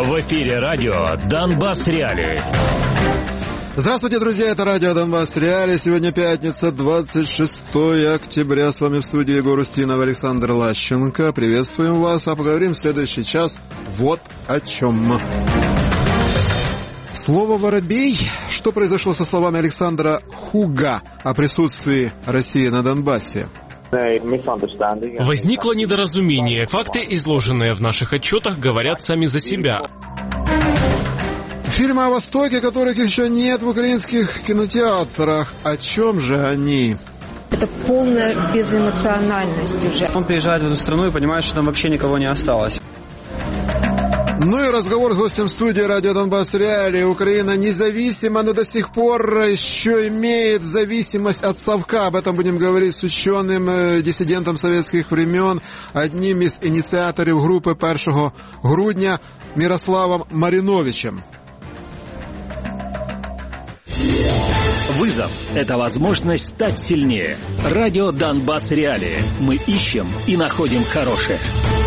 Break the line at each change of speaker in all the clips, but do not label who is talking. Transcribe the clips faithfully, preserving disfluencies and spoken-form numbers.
В эфире радио «Донбасс Реалии».
Здравствуйте, друзья, это радио «Донбасс Реалии». Сегодня пятница, двадцать шестое октября. С вами в студии Егор Устинов, Александр Лащенко. Приветствуем вас, а поговорим в следующий час вот о чем. Слово «воробей». Что произошло со словами Александра Хуга о присутствии России на Донбассе?
Возникло недоразумение. Факты, изложенные в наших отчетах, говорят сами за себя.
Фильмы о Востоке, которых еще нет в украинских кинотеатрах. О чем же они?
Это полная безэмоциональность уже.
Он приезжает в эту страну и понимает, что там вообще никого не осталось.
Ну и разговор с гостем студии радио «Донбасс Реалии». Украина независима, но до сих пор еще имеет зависимость от совка. Об этом будем говорить с ученым, э, диссидентом советских времен, одним из инициаторов группы первого грудня Мирославом Мариновичем.
Вызов – это возможность стать сильнее. Радио «Донбасс Реалии». Мы ищем и находим хорошее.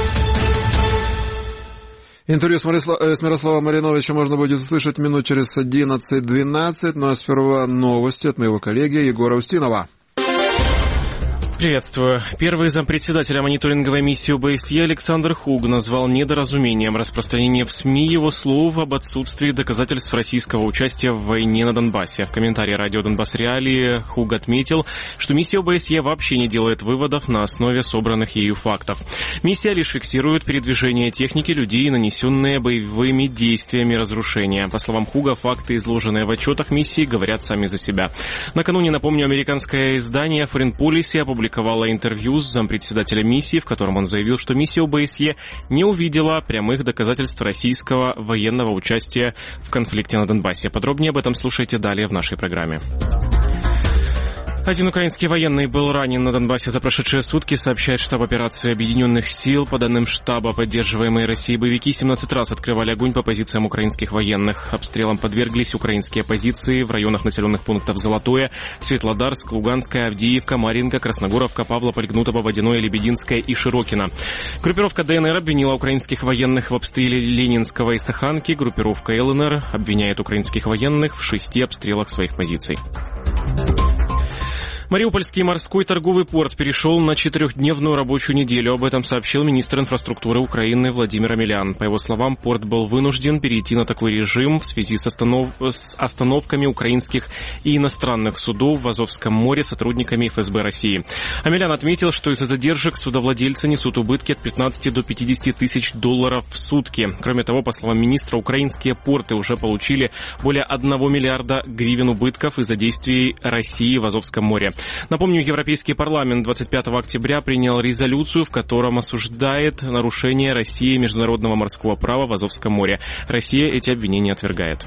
Интервью с, Марисла... с Мирославом Мариновичем можно будет услышать минут через одиннадцать-двенадцать. Ну а сперва новости от моего коллеги Егора Устинова.
Приветствую. Первый зампредседателя мониторинговой миссии ОБСЕ Александр Хуг назвал недоразумением распространение в СМИ его слов об отсутствии доказательств российского участия в войне на Донбассе. В комментарии радио «Донбасс Реалии» Хуг отметил, что миссия ОБСЕ вообще не делает выводов на основе собранных ею фактов. Миссия лишь фиксирует передвижение техники, людей и нанесенные боевыми действиями разрушения. По словам Хуга, факты, изложенные в отчетах миссии, говорят сами за себя. Накануне, напомню, американское издание Foreign Policy опубликовало опубликовала интервью с зампредседателем миссии, в котором он заявил, что миссия ОБСЕ не увидела прямых доказательств российского военного участия в конфликте на Донбассе. Подробнее об этом слушайте далее в нашей программе. Один украинский военный был ранен на Донбассе за прошедшие сутки, сообщает штаб операции Объединенных сил. По данным штаба, поддерживаемые Россией боевики семнадцать раз открывали огонь по позициям украинских военных. Обстрелам подверглись украинские позиции в районах населенных пунктов Золотое, Светлодарск, Луганская, Авдеевка, Маринка, Красногоровка, Павлополь, Гнутово, Водяное, Лебединское и Широкино. Группировка ДНР обвинила украинских военных в обстреле Ленинского и Саханки. Группировка ЛНР обвиняет украинских военных в шести обстрелах своих позиций. Мариупольский морской торговый порт перешел на четырехдневную рабочую неделю. Об этом сообщил министр инфраструктуры Украины Владимир Омелян. По его словам, порт был вынужден перейти на такой режим в связи с, останов... с остановками украинских и иностранных судов в Азовском море сотрудниками эф эс бэ России. Омелян отметил, что из-за задержек судовладельцы несут убытки от пятнадцати до пятидесяти тысяч долларов в сутки. Кроме того, по словам министра, украинские порты уже получили более одного миллиарда гривен убытков из-за действий России в Азовском море. Напомню, Европейский парламент двадцать пятого октября принял резолюцию, в котором осуждает нарушение России международного морского права в Азовском море. Россия эти обвинения отвергает.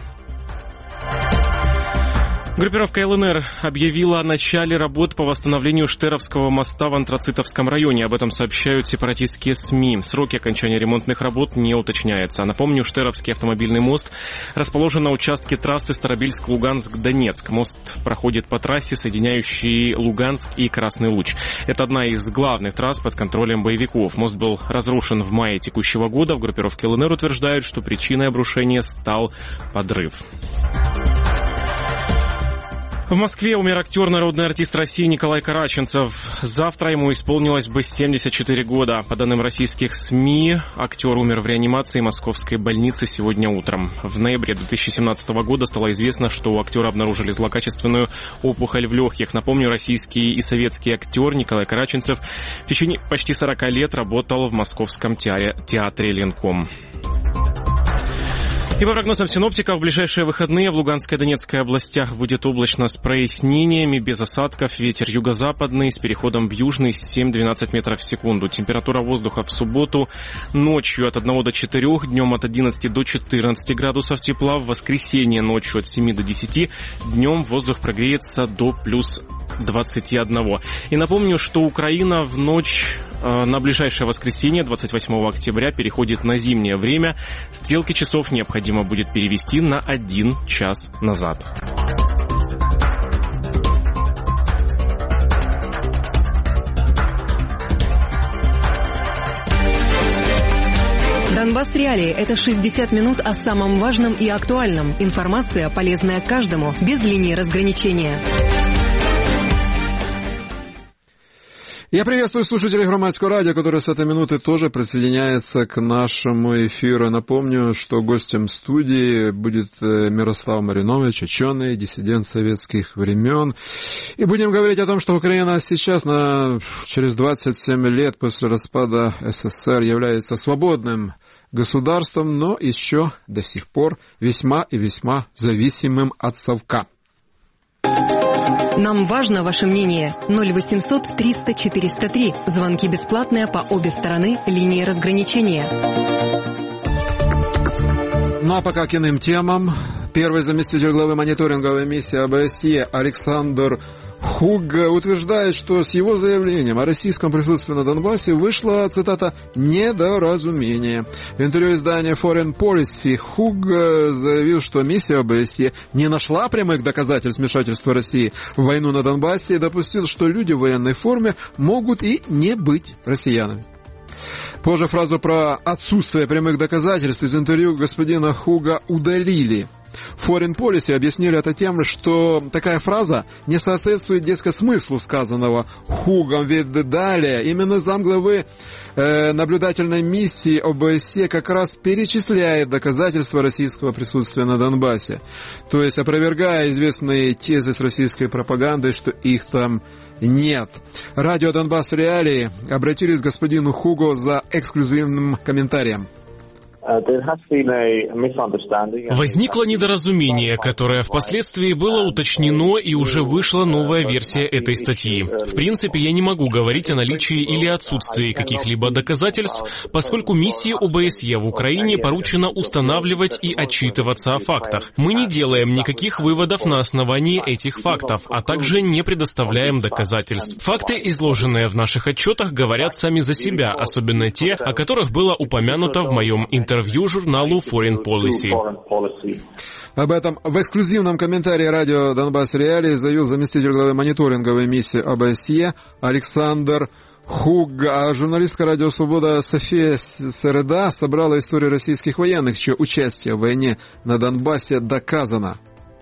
Группировка ЛНР объявила о начале работ по восстановлению Штеровского моста в Антрацитовском районе. Об этом сообщают сепаратистские СМИ. Сроки окончания ремонтных работ не уточняются. Напомню, Штеровский автомобильный мост расположен на участке трассы Старобельск-Луганск-Донецк. Мост проходит по трассе, соединяющей Луганск и Красный Луч. Это одна из главных трасс под контролем боевиков. Мост был разрушен в мае текущего года. В группировке ЛНР утверждают, что причиной обрушения стал подрыв. В Москве умер актер, народный артист России Николай Караченцев. Завтра ему исполнилось бы семьдесят четыре года. По данным российских СМИ, актер умер в реанимации московской больницы сегодня утром. В ноябре две тысячи семнадцатого года стало известно, что у актера обнаружили злокачественную опухоль в легких. Напомню, российский и советский актер Николай Караченцев в течение почти сорока лет работал в московском театре «Ленком». И по прогнозам синоптиков, в ближайшие выходные в Луганской и Донецкой областях будет облачно с прояснениями, без осадков, ветер юго-западный с переходом в южный семь-двенадцать метров в секунду. Температура воздуха в субботу ночью от одного до четырёх, днем от одиннадцати до четырнадцати градусов тепла, в воскресенье ночью от семи до десяти, днем воздух прогреется до плюс двадцати одного. И напомню, что Украина в ночь э, на ближайшее воскресенье, двадцать восьмого октября, переходит на зимнее время. Стрелки часов необходимо будет перевести на один час назад.
Донбасс Реалии – это шестьдесят минут о самом важном и актуальном. Информация, полезная каждому, без линии разграничения.
Я приветствую слушателей Громадского радио, которые с этой минуты тоже присоединяются к нашему эфиру. Напомню, что гостем студии будет Мирослав Маринович, ученый, диссидент советских времен. И будем говорить о том, что Украина сейчас, на, через двадцать семь лет после распада СССР, является свободным государством, но еще до сих пор весьма и весьма зависимым от совка.
Нам важно ваше мнение. ноль восемьсот триста четыреста три. Звонки бесплатные по обе стороны линии разграничения.
Ну а пока к иным темам. Первый заместитель главы мониторинговой миссии ОБСЕ Александр Хуг утверждает, что с его заявлением о российском присутствии на Донбассе вышло, цитата, «недоразумение». В интервью издания Foreign Policy Хуг заявил, что миссия ОБСЕ не нашла прямых доказательств вмешательства России в войну на Донбассе и допустил, что люди в военной форме могут и не быть россиянами. Позже фразу про отсутствие прямых доказательств из интервью господина Хуга удалили. Foreign Policy объяснили это тем, что такая фраза не соответствует, дескать, смыслу сказанного Хугом, ведь далее именно замглавы э, наблюдательной миссии ОБСЕ как раз перечисляет доказательства российского присутствия на Донбассе, то есть опровергая известные тезы с российской пропагандой, что их там нет. Радио Донбасс Реалии обратились к господину Хугу за эксклюзивным комментарием.
Возникло недоразумение, которое впоследствии было уточнено, и уже вышла новая версия этой статьи. В принципе, я не могу говорить о наличии или отсутствии каких-либо доказательств, поскольку миссии ОБСЕ в Украине поручено устанавливать и отчитываться о фактах. Мы не делаем никаких выводов на основании этих фактов, а также не предоставляем доказательств. Факты, изложенные в наших отчетах, говорят сами за себя, особенно те, о которых было упомянуто в моем интервью. Интервью журналу Foreign Policy.
Об этом в эксклюзивном комментарии радио Донбасс Реалии заявил заместитель главы мониторинговой миссии ОБСЕ Александр Хуг. А журналистка радио «Свобода» София Середа собрала историю российских военных, чье участие в войне на Донбассе доказано.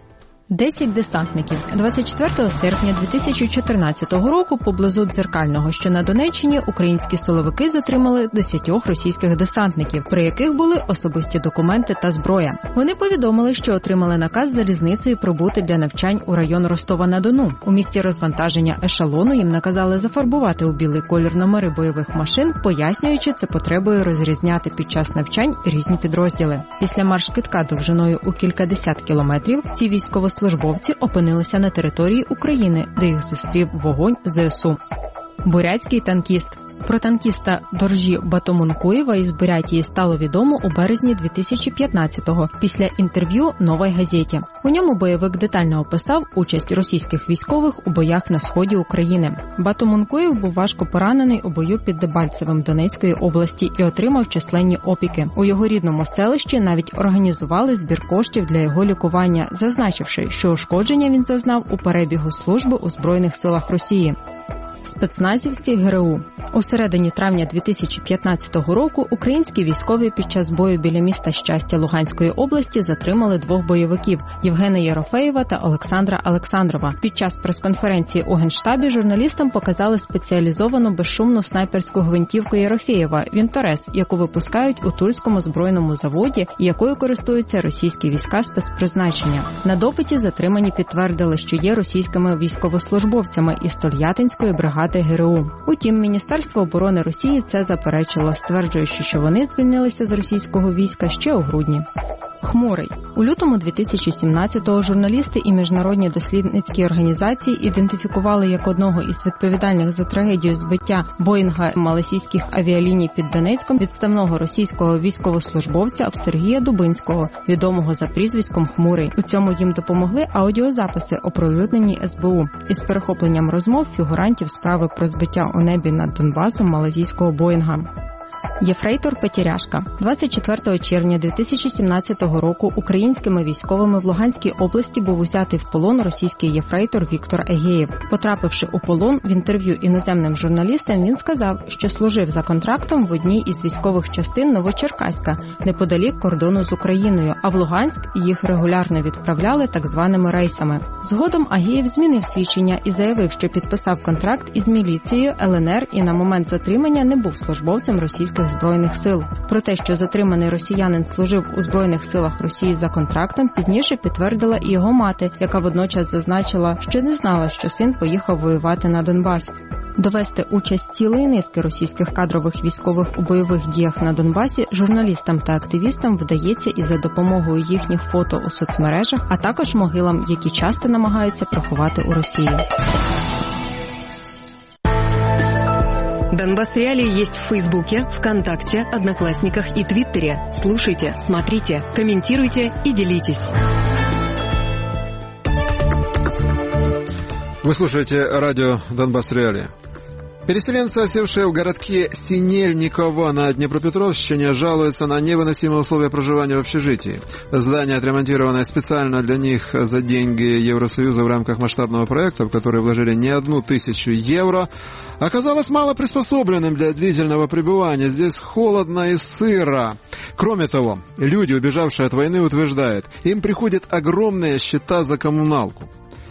Десять десантників. двадцять четвертого серпня дві тисячі чотирнадцятого року поблизу Дзеркального, що на Донеччині, українські силовики затримали десятьох російських десантників, при яких були особисті документи та зброя. Вони повідомили, що отримали наказ залізницею прибути для навчань у район Ростова-на-Дону. У місці розвантаження ешелону їм наказали зафарбувати у білий колір номери бойових машин, пояснюючи це потребою розрізняти під час навчань різні підрозділи. Після марш-кидка довжиною у кількадесят кілометрів ці військовослужбовці Службовці опинилися на території України, де їх зустрів вогонь ЗСУ. Бурятський танкіст. Про танкіста Доржі Батомункуєва із Бурятії стало відомо у березні дві тисячі п'ятнадцятого після інтерв'ю «Новій газеті». У ньому бойовик детально описав участь російських військових у боях на сході України. Батомункуєв був важко поранений у бою під Дебальцевим Донецької області і отримав численні опіки. У його рідному селищі навіть організували збір коштів для його лікування, зазначивши, що ушкодження він зазнав у перебігу служби у Збройних силах Росії. Спецназівці ГРУ. У середині травня дві тисячі п'ятнадцятого року українські військові під час бою біля міста Щастя Луганської області затримали двох бойовиків – Євгена Єрофеєва та Олександра Олександрова. Під час прес-конференції у Генштабі журналістам показали спеціалізовану безшумну снайперську гвинтівку Єрофеєва «Вінторез», яку випускають у Тульському збройному заводі і якою користуються російські війська спецпризначення. На допиті затримані підтвердили, що є російськими військовослужбовцями із Тольяттинської бригади ГРУ. Утім, Міністерство оборони Росії це заперечило, стверджуючи, що вони звільнилися з російського війська ще у грудні. Хмурий. У лютому дві тисячі сімнадцятого журналісти і міжнародні дослідницькі організації ідентифікували як одного із відповідальних за трагедію збиття Боїнга малайзійських авіаліній під Донецьком відставного російського військовослужбовця Сергія Дубинського, відомого за прізвиськом Хмурий. У цьому їм допомогли аудіозаписи, оприлюднені ес бе у, із перехопленням розмов фігурантів справи про збиття у небі над Донбасом малайзійського Боїнга. Єфрейтор Петіряшка. двадцять четвертого червня дві тисячі сімнадцятого року українськими військовими в Луганській області був узятий в полон російський єфрейтор Віктор Егеєв. Потрапивши у полон, в інтерв'ю іноземним журналістам він сказав, що служив за контрактом в одній із військових частин Новочеркаська, неподалік кордону з Україною, а в Луганськ їх регулярно відправляли так званими рейсами. Згодом Агеєв змінив свідчення і заявив, що підписав контракт із міліцією ел ен ер і на момент затримання не був службовцем російських Збройних сил. Про те, що затриманий росіянин служив у Збройних силах Росії за контрактом, пізніше підтвердила і його мати, яка водночас зазначила, що не знала, що син поїхав воювати на Донбас. Довести участь цілої низки російських кадрових військових у бойових діях на Донбасі журналістам та активістам вдається і за допомогою їхніх фото у соцмережах, а також могилам, які часто намагаються приховати у Росії.
Донбасс Реалии есть в Фейсбуке, ВКонтакте, Одноклассниках и Твиттере. Слушайте, смотрите, комментируйте и делитесь.
Вы слушаете радио «Донбасс Реалии». Переселенцы, осевшие в городке Синельниково на Днепропетровщине, жалуются на невыносимые условия проживания в общежитии. Здание, отремонтированное специально для них за деньги Евросоюза в рамках масштабного проекта, в который вложили не одну тысячу евро, оказалось мало приспособленным для длительного пребывания. Здесь холодно и сыро. Кроме того, люди, убежавшие от войны, утверждают, им приходят огромные счета за коммуналку.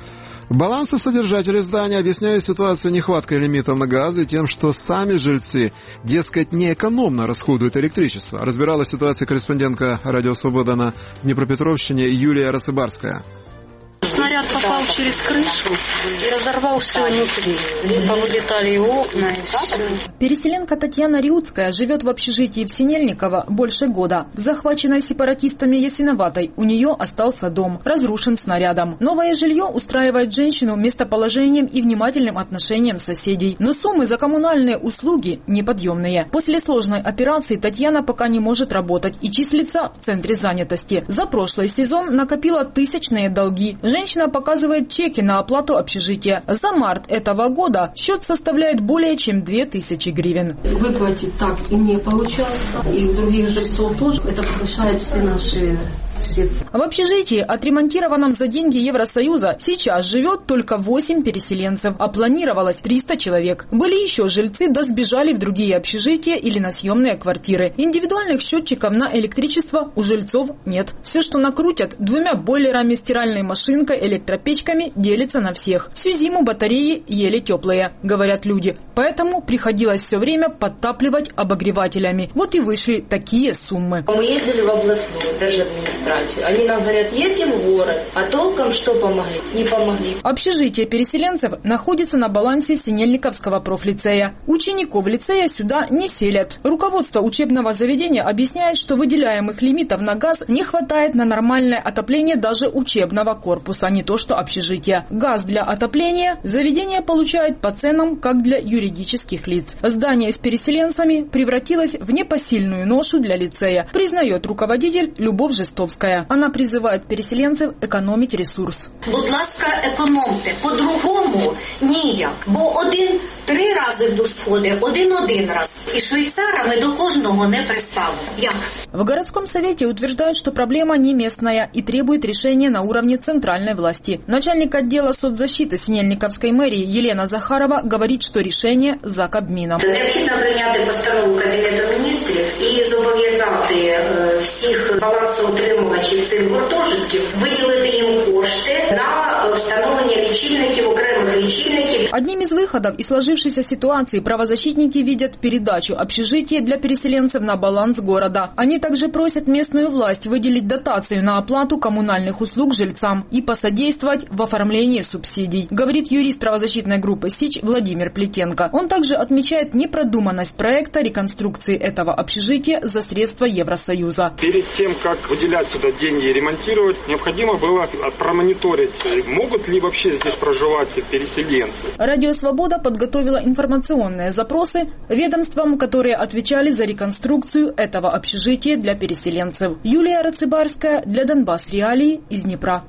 Балансосодержатели здания объясняют ситуацию нехваткой лимитов на газ и тем, что сами жильцы, дескать, неэкономно расходуют электричество. Разбирала ситуацию корреспондентка «Радио Свобода» на Днепропетровщине Юлия Рацыбарская.
Снаряд попал через крышу и разорвал все внутри. Повылетали и окна, и все.
Переселенка Татьяна Риутская живет в общежитии в Синельниково больше года. В захваченной сепаратистами Ясиноватой у нее остался дом, разрушен снарядом. Новое жилье устраивает женщину местоположением и внимательным отношением соседей. Но суммы за коммунальные услуги неподъемные. После сложной операции Татьяна пока не может работать и числится в центре занятости. За прошлый сезон накопила тысячные долги. Женщина показывает чеки на оплату общежития. За март этого года счет составляет более чем две тысячи гривен.
Выплатить так и не получается. И у других жильцов тоже. Это повышает все наши средства.
В общежитии, отремонтированном за деньги Евросоюза, сейчас живет только восемь переселенцев, а планировалось триста человек. Были еще жильцы, да сбежали в другие общежития или на съемные квартиры. Индивидуальных счетчиков на электричество у жильцов нет. Все, что накрутят двумя бойлерами, стиральной машинкой, электропечками, делится на всех. Всю зиму батареи еле теплые, говорят люди. Поэтому приходилось все время подтапливать обогревателями. Вот и вышли такие суммы.
Мы ездили в областную держадминистрацию. Они нам говорят, едем в город, а толком что помогли? Не помогли.
Общежитие переселенцев находится на балансе Синельниковского профлицея. Учеников лицея сюда не селят. Руководство учебного заведения объясняет, что выделяемых лимитов на газ не хватает на нормальное отопление даже учебного корпуса, не то что общежития. Газ для отопления заведение получает по ценам, как для юридических лиц. Здание с переселенцами превратилось в непосильную ношу для лицея, признает руководитель Любовь Жестовская. Она призывает переселенцев экономить ресурс.
Будь ласка, економте. По-другому ніяк. Бо один три рази в душ сходить, один один раз. І швейцарами до кожного не приставимо. Як?
В городском совете утверждают, что проблема не местная и требует решения на уровне центральной власти. Начальник отдела соцзащиты Синельниковской мэрии Елена Захарова говорит, что решение за Кабмином.
Необхідно прийняти постанову Кабінету міністрів і зобов'язати всіх балансоутримувачів цих гуртожитків виділити їм кошти на встановлення лічильників, окремих лічильників.
Одним из выходов из сложившейся ситуации правозащитники видят передачу общежития для переселенцев на баланс города. Они также просят местную власть выделить дотацию на оплату коммунальных услуг жильцам и посодействовать в оформлении субсидий, говорит юрист правозащитной группы СИЧ Владимир Плетенко. Он также отмечает непродуманность проекта реконструкции этого общежития за средства Евросоюза.
Перед тем, как выделять сюда деньги и ремонтировать, необходимо было промониторить, могут ли вообще здесь проживать переселенцы.
Радио «Свобода» подготовила информационные запросы ведомствам, которые отвечали за реконструкцию этого общежития для переселенцев. Юлия Рацыбарская для Донбасс Реалии из Днепра.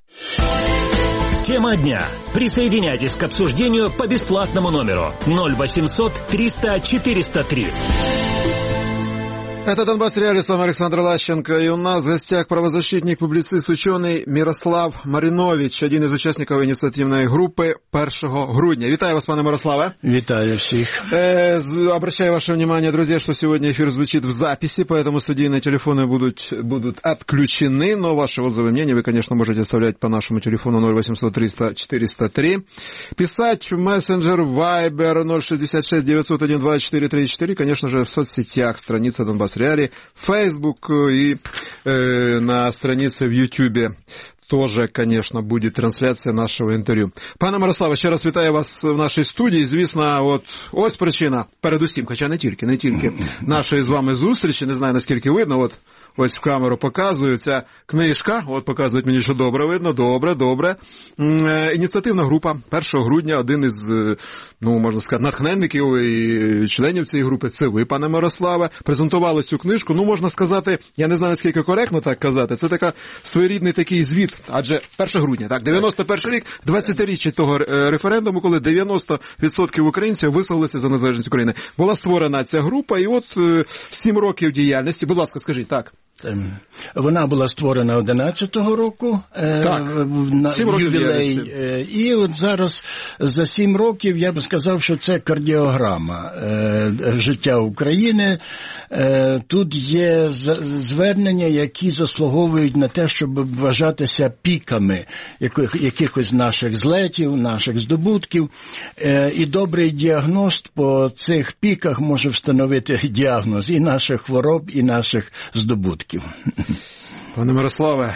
Тема дня. Присоединяйтесь к обсуждению по бесплатному номеру ноль восемьсот триста четыреста три.
Это «Донбасс Реалии», с вами Александр Лащенко, и у нас в гостях правозащитник, публицист, ученый Мирослав Марінович, один із учасників ініціативної групи першого грудня. Вітаю вас, пане Мирославе.
Вітаю всех.
Э, обращаю ваше внимание, друзья, что сегодня эфир звучит в записи, поэтому студийные телефоны будут, будут отключены, но ваши отзывы и мнения вы, конечно, можете оставлять по нашему телефону ноль восемьсот триста четыреста три, писать в мессенджер Viber ноль шестьдесят шесть девятьсот один двадцать четыре тридцать четыре, конечно же, в соцсетях, страница «Донбасс Реалии», Facebook и э, на странице в YouTube тоже, конечно, будет трансляція нашого інтерв'ю. Пане Мирославе, ще раз вітаю вас в нашій студії. Звісно, от ось причина, передусім, хоча не тільки, не тільки нашої з вами зустрічі, не знаю, наскільки видно, от ось в камеру показую, ця книжка, от показують мені, що добре видно, добре, добре. Ініціативна група першого грудня, один із, ну, можна сказати, натхненників і членів цієї групи, це ви, пане Мирославе, презентували цю книжку, ну, можна сказати, я не знаю, наскільки коректно так казати, це така своєрідний такий звіт, адже першого грудня, так, дев'яносто перший рік, двадцятиріччя того референдуму, коли дев'яносто відсотків українців висловилися за незалежність України. Була створена ця група, і от сім років діяльності, будь ласка, скажіть, так.
Вона була створена одинадцятого року, так, на ювілей, і от зараз за сім років я б сказав, що це кардіограма життя України. Тут є звернення, які заслуговують на те, щоб вважатися піками якихось наших злетів, наших здобутків, і добрий діагност по цих піках може встановити діагноз і наших хвороб, і наших здобутків.
Пане Мирославе,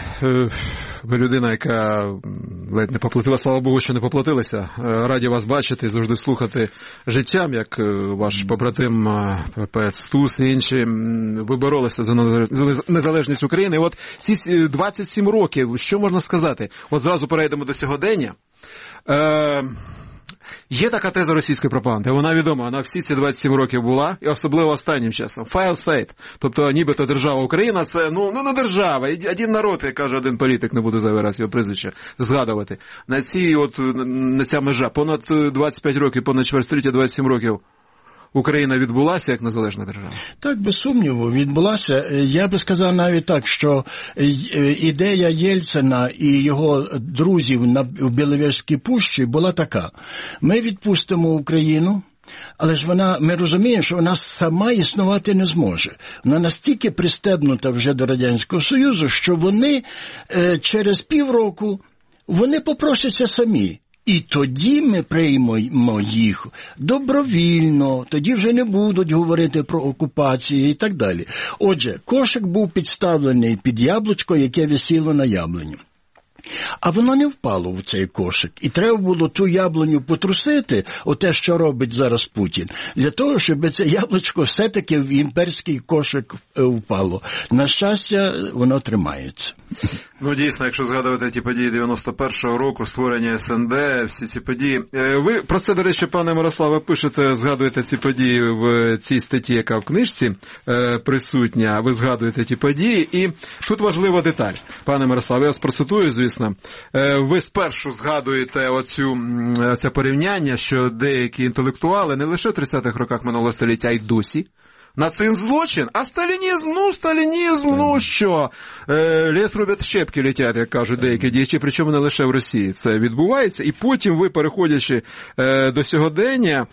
ви людина, яка ледь не поплатила, слава Богу, що не поплатилися. Раді вас бачити і завжди слухати життям, як ваш побратим Пепець, Стус і інші. Ви боролися за незалежність України. І от ці двадцять сім років, що можна сказати? От зразу перейдемо до сьогодення. Е- Є така теза російської пропаганди, вона відома, вона всі ці двадцять сім років була, і особливо останнім часом. Failed state, тобто нібито держава Україна, це, ну, ну не держава, один народ, як каже один політик, не буду зайвий раз його прізвище згадувати. На цій, от, на ця межа, понад двадцять п'ять років, понад чверть століття, двадцять сім років, Україна відбулася як незалежна держава? Так, без сумніву, відбулася.
Я би сказав навіть так, що ідея Єльцина і його друзів на Біловежській пущі була така. Ми відпустимо Україну, але ж вона, ми розуміємо, що вона сама існувати не зможе. Вона настільки пристебнута вже до Радянського Союзу, що вони е, через півроку, вони попросяться самі. І тоді ми приймемо їх добровільно, тоді вже не будуть говорити про окупації і так далі. Отже, кошик був підставлений під яблучко, яке висіло на яблуні. А воно не впало в цей кошик. І треба було ту яблуню потрусити, оте, що робить зараз Путін, для того, щоб це яблучко все-таки в імперський кошик впало. На щастя, воно тримається.
Ну, дійсно, якщо згадувати ті події дев'яносто першого року, створення ес ен де, всі ці події. Ви про це, до речі, пане Мирославе, пишете, згадуєте ці події в цій статті, яка в книжці присутня, ви згадуєте ті події, і тут важлива деталь. Пане Мирославе, я вас процитую, звісно, ви спершу згадуєте оцю, це порівняння, що деякі інтелектуали не лише в тридцятих роках минулого століття, а й досі, нацизм злочин, а сталінізм, ну, сталінізм, ну що? Е, ліс рубять, щепки летять, як кажуть деякі діячі, причому не лише в Росії це відбувається. І потім ви, переходячи е, до сьогодення,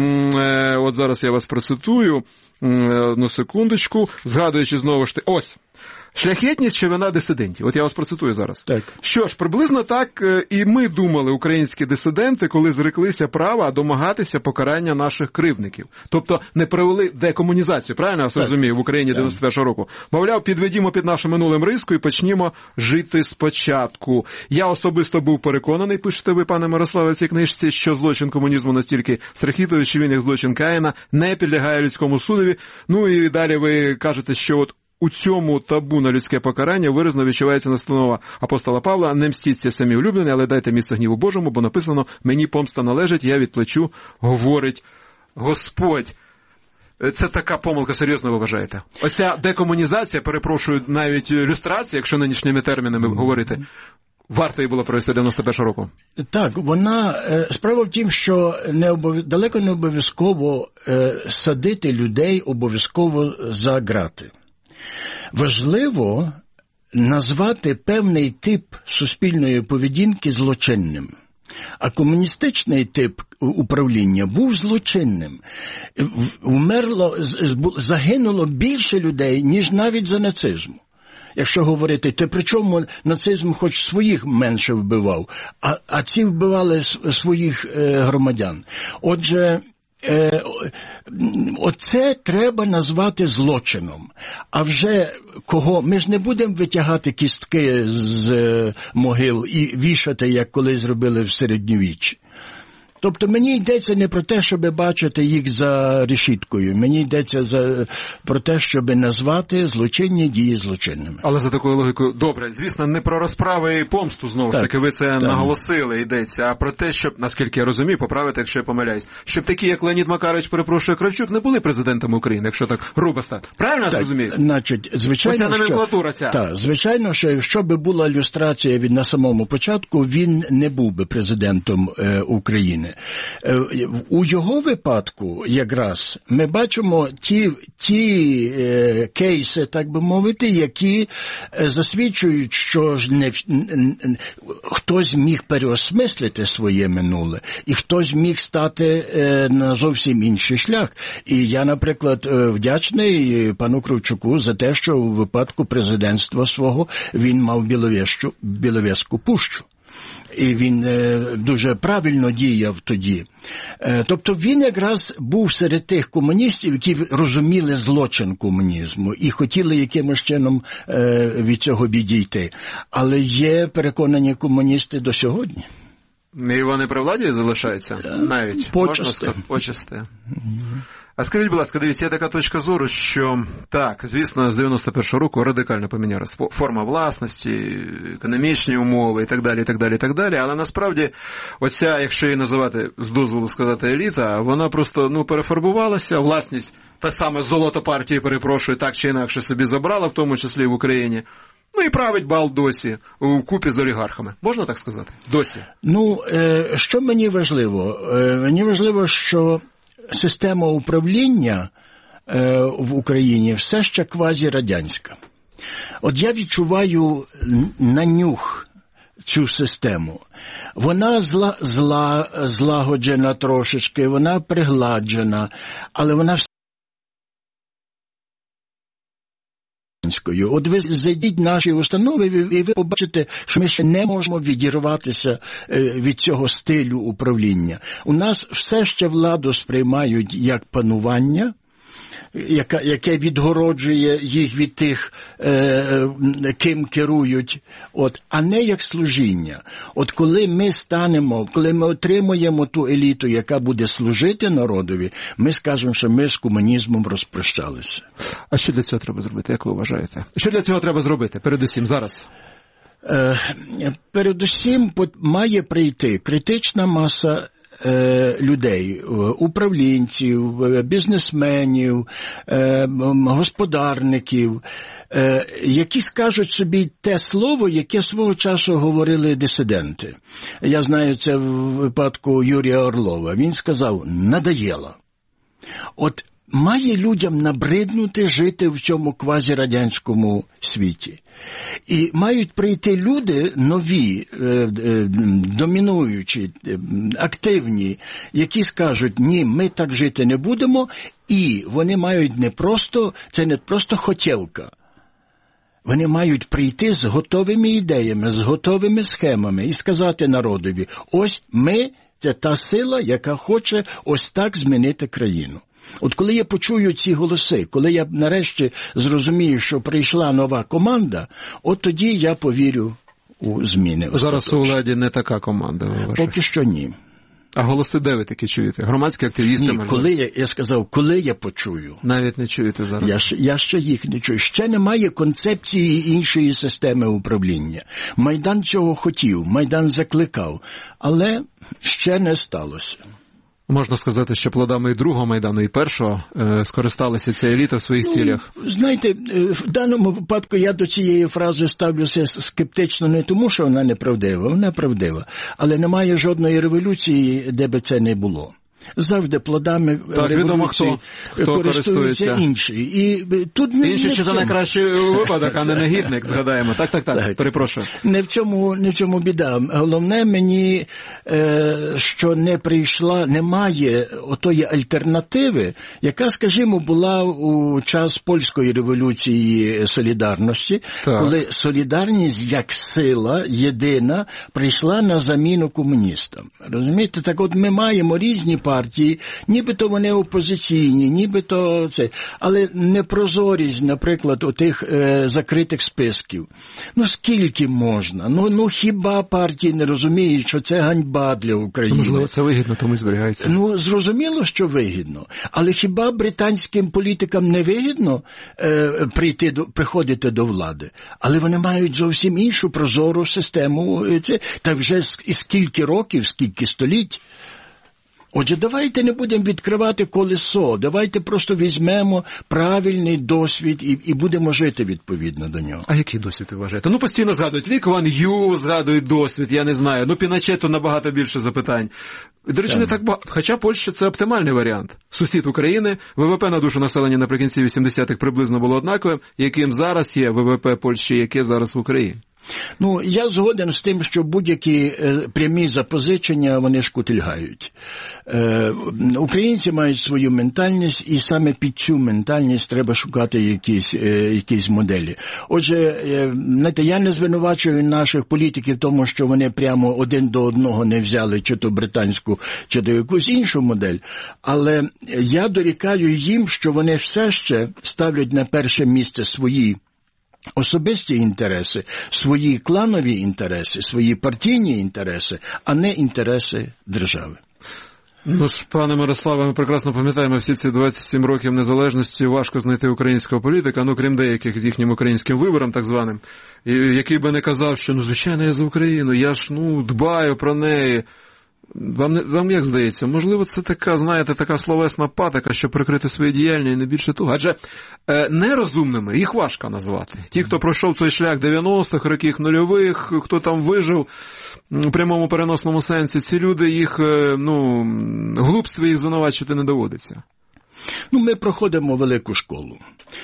е, от зараз я вас процитую, е, одну секундочку, згадуючи знову ж ти, ось, шляхетність чи вина дисидентів. От я вас процитую зараз. Так. Що ж, приблизно так і ми думали, українські дисиденти, коли зреклися права домагатися покарання наших кривдників. Тобто не провели декомунізацію, правильно я вас розумію, в Україні дев'яносто першого року. Мовляв, підведімо під нашим минулим риску і почнімо жити спочатку. Я особисто був переконаний, пишете ви, пане Мирославе, в цій книжці, що злочин комунізму настільки страхітливий, що він, як злочин Каїна, не підлягає людському судові. Ну і далі ви кажете, що от у цьому табу на людське покарання виразно відчувається настанова апостола Павла: не мстіться самі улюблені, але дайте місце гніву Божому, бо написано: мені помста належить, я відплачу, говорить Господь. Це така помилка, серйозно ви вважаєте? Оця декомунізація, перепрошую, навіть люстрація, якщо нинішніми термінами говорити, варто її було провести дев'яносто першого року?
Так, вона, справа в тім, що не обов... далеко не обов'язково е, садити людей обов'язково за ґрати. Важливо назвати певний тип суспільної поведінки злочинним. А комуністичний тип управління був злочинним. Умерло, загинуло більше людей, ніж навіть за нацизму. Якщо говорити, то причому нацизм хоч своїх менше вбивав, а, а ці вбивали своїх е, громадян. Отже, Е, оце треба назвати злочином. А вже кого? Ми ж не будемо витягати кістки з е, могил і вішати, як колись зробили в середньовіччі. Тобто мені йдеться не про те, щоб бачити їх за решіткою. Мені йдеться за, про те, щоб назвати злочинні дії злочинними.
Але за такою логікою, добре, звісно, не про розправи і помсту, знову ж таки, ви це так наголосили, йдеться, а про те, щоб, наскільки я розумію, поправити, якщо я помиляюсь, щоб такі, як Леонід Макарович, перепрошую, Кравчук, не були президентами України, якщо так грубо стати. Правильно я розумію?
Значить, звичайно,
оця номенклатура ця.
Так, звичайно, що якщо би була люстрація від на самому початку, він не був би президентом е, України. У його випадку якраз ми бачимо ті, ті е, кейси, так би мовити, які засвідчують, що ж не, не, хтось міг переосмислити своє минуле, і хтось міг стати е, на зовсім інший шлях. І я, наприклад, вдячний пану Кравчуку за те, що у випадку президентства свого він мав Біловєську, Біловєську пущу. І він е, дуже правильно діяв тоді. Е, тобто він якраз був серед тих комуністів, які розуміли злочин комунізму і хотіли якимось чином е, від цього відійти. Але є переконані комуністи до сьогодні.
І вони при владі залишаються? Навіть.
Почасти.
Почасти. А скажіть, будь ласка, дивіться, є така точка зору, що так, звісно, з дев'яносто першого року радикально помінялася форма власності, економічні умови і так далі, і так далі, і так далі, але насправді оця, якщо її називати, з дозволу сказати, еліта, вона просто, ну, перефарбувалася, власність, те саме золото партії, перепрошую, так чи інакше собі забрала, в тому числі і в Україні. Ну і править бал досі у купі з олігархами. Можна так сказати? Досі.
Ну, е, що мені важливо? Е, мені важливо, що система управління е, в Україні все ще квазірадянська. От я відчуваю на нюх цю систему. Вона зла, зла, злагоджена трошечки, вона пригладжена, але вона От ви зайдіть в наші установи, і ви побачите, що ми ще не можемо відірватися від цього стилю управління. У нас все ще владу сприймають як панування, яка, яке відгороджує їх від тих, е, ким керують, от, а не як служіння. От коли ми станемо, коли ми отримуємо ту еліту, яка буде служити народові, ми скажемо, що ми з комунізмом розпрощалися.
А що для цього треба зробити, як ви вважаєте? Що для цього треба зробити, передусім, зараз?
Е, передусім має прийти критична маса людей, управлінців, бізнесменів, господарників, які скажуть собі те слово, яке свого часу говорили дисиденти. Я знаю це в випадку Юрія Орлова. Він сказав «надоело». От має людям набриднути жити в цьому квазірадянському світі. І мають прийти люди нові, домінуючі, активні, які скажуть, ні, ми так жити не будемо, і вони мають не просто, це не просто хотілка. Вони мають прийти з готовими ідеями, з готовими схемами і сказати народові, ось ми, це та сила, яка хоче ось так змінити країну. От коли я почую ці голоси, коли я нарешті зрозумію, що прийшла нова команда, от тоді я повірю у зміни.
Зараз у владі не така команда, ви вважаєте?
Поки що ні.
А голоси де ви такі чуєте? Громадські активісти?
Ні, коли я, я сказав, коли я почую.
Навіть не чуєте зараз?
Я, я ще їх не чую. Ще немає концепції іншої системи управління. Майдан цього хотів, Майдан закликав, але ще не сталося.
Можна сказати, що плодами і другого Майдану, і першого е, скористалася ця еліта в своїх
ну,
цілях.
Знаєте, в даному випадку я до цієї фрази ставлюся скептично не тому, що вона неправдива, вона правдива. Але немає жодної революції, де би це не було. Завжди плодами
так,
революції
відомо, хто, хто користується
інші. І тут не,
інші,
не
що за найкращий випадок, а не негідник, згадаємо. Так, так, так, так. Перепрошую.
Не в цьому, не в цьому біда. Головне мені, е, що не прийшла, немає отої альтернативи, яка, скажімо, була у час польської революції солідарності, так. Коли солідарність як сила єдина прийшла на заміну комуністам. Розумієте? Так от ми маємо різні партії, партії, нібито вони опозиційні, нібито це, але непрозорість, наприклад, у тих е, закритих списків. Ну, скільки можна? Ну, ну, хіба партії не розуміють, що це ганьба для України?
Можливо, це вигідно, тому і зберігається.
Ну, зрозуміло, що вигідно. Але хіба британським політикам не вигідно е, прийти до, приходити до влади? Але вони мають зовсім іншу прозору систему. Це, та вже і скільки років, скільки століть. Отже, давайте не будемо відкривати колесо, давайте просто візьмемо правильний досвід і, і будемо жити відповідно до нього.
А який досвід ви вважаєте? Ну, постійно згадують Лі Куан Ю, згадують досвід, я не знаю. Ну, Піночету набагато більше запитань. До речі, так. не так багато. Хоча Польща – це оптимальний варіант. Сусід України, ВВП на душу населення наприкінці вісімдесятих приблизно було однаковим, яким зараз є ВВП Польщі, яке зараз в Україні.
Ну, я згоден з тим, що будь-які е, прямі запозичення, вони шкутильгають. Е, українці мають свою ментальність, і саме під цю ментальність треба шукати якісь, е, якісь моделі. Отже, е, знаєте, я не звинувачую наших політиків в тому, що вони прямо один до одного не взяли чи то британську, чи то якусь іншу модель, але я дорікаю їм, що вони все ще ставлять на перше місце свої особисті інтереси, свої кланові інтереси, свої партійні інтереси, а не інтереси держави.
Ну ж, пане Мирославе, ми прекрасно пам'ятаємо всі ці двадцять сім років незалежності, важко знайти українського політика, ну, крім деяких з їхнім українським вибором, так званим, який би не казав, що, ну, звичайно, я за Україну, я ж, ну, дбаю про неї. Вам, не, вам як здається, можливо, це така, знаєте, така словесна патика, щоб прикрити свої діяльні і не більше того. Адже е, нерозумними їх важко назвати. Ті, хто пройшов цей шлях дев'яностих років, нульових, хто там вижив у прямому переносному сенсі, ці люди, їх, е, ну, глупстві їх звинувачувати не доводиться.
Ну, ми проходимо велику школу.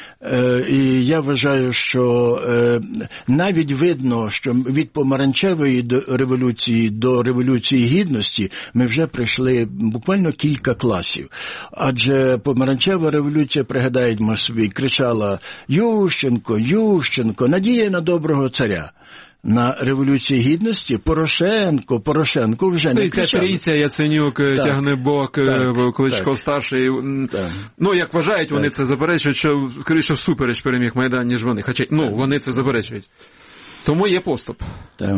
Е, і я вважаю, що е, навіть видно, що від помаранчевої до революції до Революції Гідності ми вже пройшли буквально кілька класів. Адже помаранчева революція, пригадаємо собі, кричала «Ющенко, Ющенко, надія на доброго царя». На Революції Гідності Порошенко, Порошенко вже не кричали.
Ця трійця, Яценюк, Тягнебок, Кличко-старший. Ну, як вважають, вони так. це заперечують, що, скоріше, всупереч переміг Майдан, ніж вони. Хоча, ну, вони це заперечують. Тому є поступ.
Так.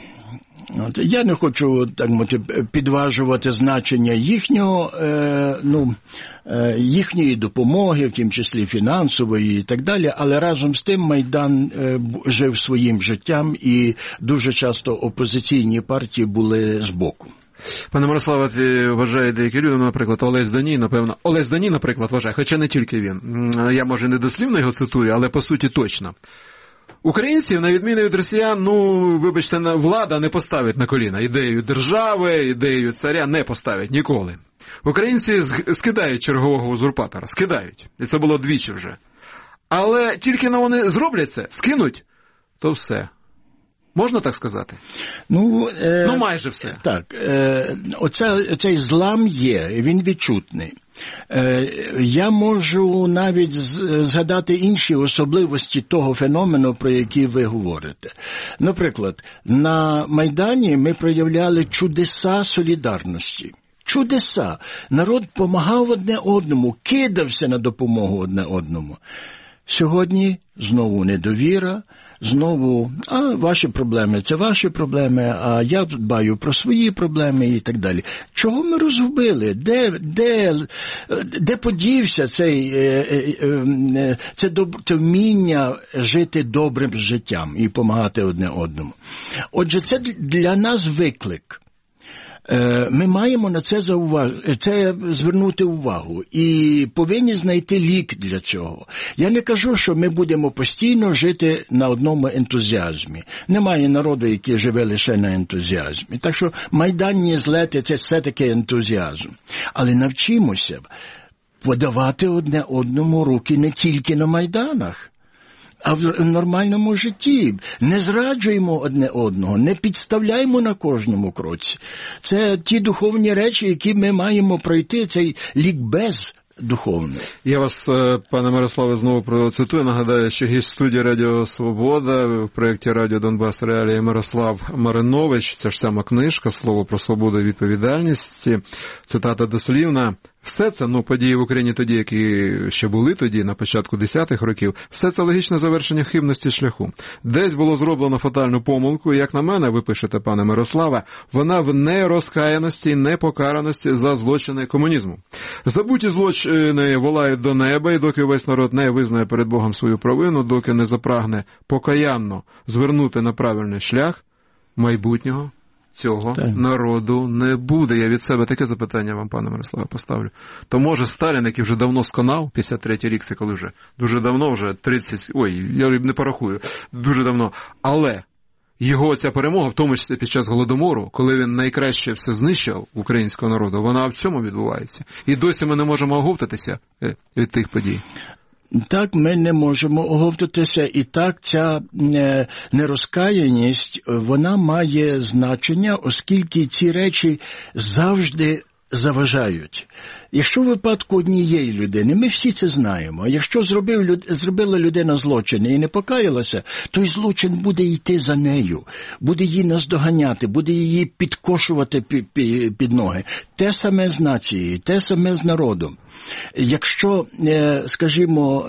От, я не хочу, так мовити, підважувати значення їхнього, е, ну, е, їхньої допомоги, в тім числі фінансової і так далі, але разом з тим Майдан е, жив своїм життям, і дуже часто опозиційні партії були збоку.
Пане Мирославе, вважає деякі люди, наприклад, Олесь Даній, напевно, Олесь Даній, наприклад, вважає, хоча не тільки він. Я, може, не дослівно його цитую, але по суті точно. Українців, на відміну від росіян, ну, вибачте, влада не поставить на коліна. Ідею держави, ідею царя не поставить ніколи. Українці скидають чергового узурпатора, скидають. І це було двічі вже. Але тільки на вони зроблять це, скинуть, то все. Можна так сказати?
Ну, е...
ну майже все.
Так, е... Оце, цей злам є, він відчутний. Я можу навіть згадати інші особливості того феномену, про який ви говорите. Наприклад, на Майдані ми проявляли чудеса солідарності. Чудеса. Народ помагав одне одному, кидався на допомогу одне одному. Сьогодні знову недовіра, знову, а ваші проблеми – це ваші проблеми, а я дбаю про свої проблеми і так далі. Чого ми розгубили? Де, де, де подівся цей, це, це вміння жити добрим життям і допомагати одне одному? Отже, це для нас виклик. Ми маємо на це зауваж... це звернути увагу і повинні знайти лік для цього. Я не кажу, що ми будемо постійно жити на одному ентузіазмі. Немає народу, який живе лише на ентузіазмі. Так що майданні злети – це все-таки ентузіазм. Але навчимося подавати одне одному руки не тільки на майданах, а в нормальному житті. Не зраджуємо одне одного, не підставляємо на кожному кроці. Це ті духовні речі, які ми маємо пройти, цей лікбез духовний.
Я вас, пане Мирославе, знову процитую. Нагадаю, що гість студії Радіо Свобода в проєкті Радіо Донбас Реалії Мирослав Маринович. Це ж сама книжка «Слово про свободу і відповідальність». Цитата дослівна. Все це, ну, події в Україні тоді, які ще були тоді, на початку десятих років, все це логічне завершення хибності шляху. Десь було зроблено фатальну помилку, і, як на мене, ви пишете, пане Мирославе, вона в нерозкаяності і непокараності за злочини комунізму. Забуті злочини волають до неба, і доки весь народ не визнає перед Богом свою провину, доки не запрагне покаянно звернути на правильний шлях майбутнього, цього так. народу не буде. Я від себе таке запитання вам, пане Мирославе, поставлю. То може Сталін, який вже давно сконав, п'ятдесят третій рік, це коли вже, дуже давно, вже тридцять, ой, я не порахую, дуже давно, але його ця перемога, в тому числі під час Голодомору, коли він найкраще все знищив українського народу, вона в цьому відбувається. І досі ми не можемо оговтатися від тих подій.
Так, ми не можемо оговтатися, і так ця нерозкаяність, вона має значення, оскільки ці речі завжди заважають. Якщо в випадку однієї людини, ми всі це знаємо, якщо зробив, зробила людина злочин і не покаялася, то й злочин буде йти за нею, буде її наздоганяти, буде її підкошувати під ноги. Те саме з нацією, те саме з народом. Якщо, скажімо,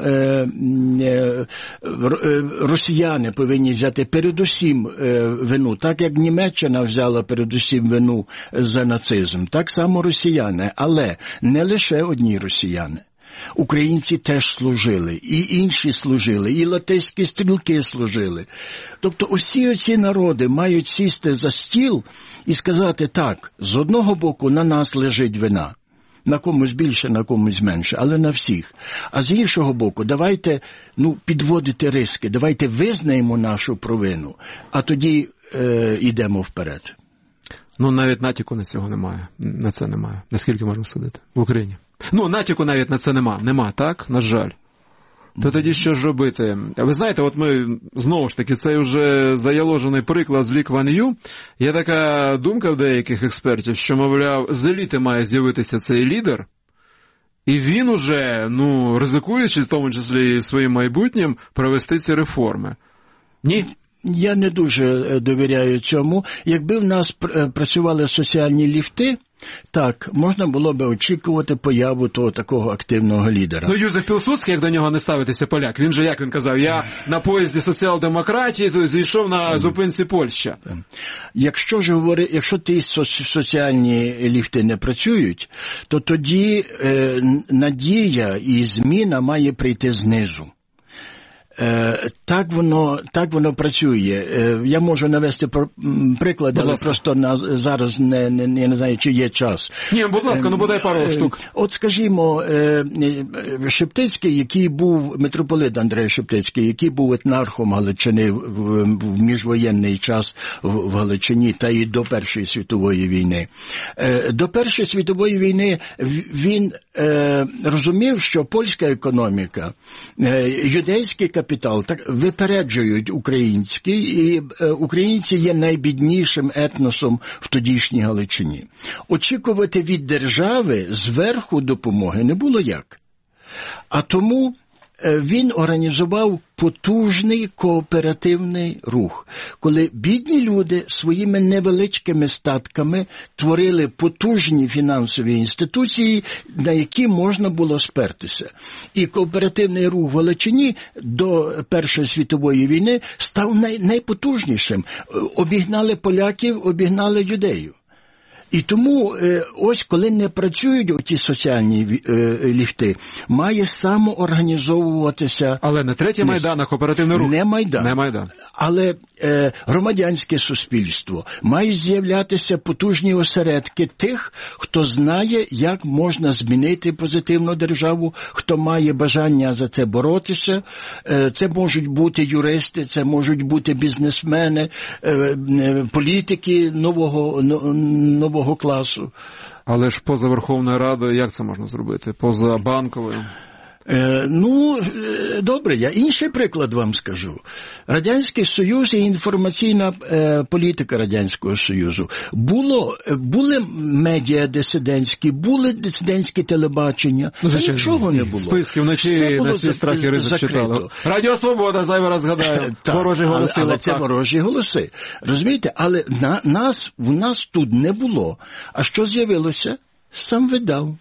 росіяни повинні взяти передусім вину, так як Німеччина взяла передусім вину за нацизм, так само росіяни, але не лише одні росіяни. Українці теж служили, і інші служили, і латиські стрілки служили. Тобто усі оці народи мають сісти за стіл і сказати так, з одного боку на нас лежить вина, на комусь більше, на комусь менше, але на всіх. А з іншого боку, давайте ну, підводити риски, давайте визнаємо нашу провину, а тоді е, йдемо вперед.
Ну, навіть натяку на цього немає, на це немає. Наскільки можна судити? В Україні. Ну, натяку навіть на це нема. Нема, так? На жаль. То тоді що ж робити? Ви знаєте, от ми, знову ж таки, це вже заяложений приклад з Лі Кван Ю. Є така думка в деяких експертів, що, мовляв, з еліти має з'явитися цей лідер, і він уже, ну, ризикуючи, в тому числі своїм майбутнім, провести ці реформи. Ні?
Я не дуже довіряю цьому. Якби в нас працювали соціальні ліфти, так, можна було би очікувати появу того такого активного лідера.
Ну, Юзеф Пілсудський, як до нього не ставитися поляк, він же, як він казав, я на поїзді соціал-демократії, то зійшов на зупинці Польща.
Якщо ж говори, якщо ті соціальні ліфти не працюють, то тоді е, надія і зміна має прийти знизу. Е, так воно, так воно працює. Е, я можу навести приклад, але просто на, зараз не, не, я не знаю, чи є час.
Ні, будь ласка, ну бодай пару
е,
штук.
От, скажімо, е, Шептицький, який був, митрополит Андрей Шептицький, який був етнархом Галичини в, в, в міжвоєнний час в, в Галичині та і до Першої світової війни. Е, до Першої світової війни він е, розумів, що польська економіка, е, юдейський капітал, Капітал, так випереджують український, і е, українці є найбіднішим етносом в тодішній Галичині. Очікувати від держави зверху допомоги не було як. А тому е, він організував потужний кооперативний рух, коли бідні люди своїми невеличкими статками творили потужні фінансові інституції, на які можна було спертися. І кооперативний рух в Галичині до Першої світової війни став най- найпотужнішим. Обігнали поляків, обігнали юдеїв. І тому е, ось коли не працюють оті соціальні е, ліфти, має самоорганізовуватися...
Але не третій Майдан, а кооперативний рух.
Не Майдан.
Не Майдан.
Але е, громадянське суспільство. Мають з'являтися потужні осередки тих, хто знає, як можна змінити позитивну державу, хто має бажання за це боротися. Е, це можуть бути юристи, це можуть бути бізнесмени, е, е, політики нового, но, нового класу.
Але ж поза Верховною Радою як це можна зробити? Поза Банковою?
Е, ну, е, добре, я інший приклад вам скажу. Радянський Союз і інформаційна е, політика Радянського Союзу. Було, були медіа дисидентські, були дисидентські телебачення, ну, та нічого не було.
Списки вночі на свій страх і ризик читали. Радіо Свобода, зайвий раз згадаю, ворожі голоси.
Але, але це ворожі голоси. Розумієте, але на, нас, в нас тут не було. А що з'явилося? Сам видав.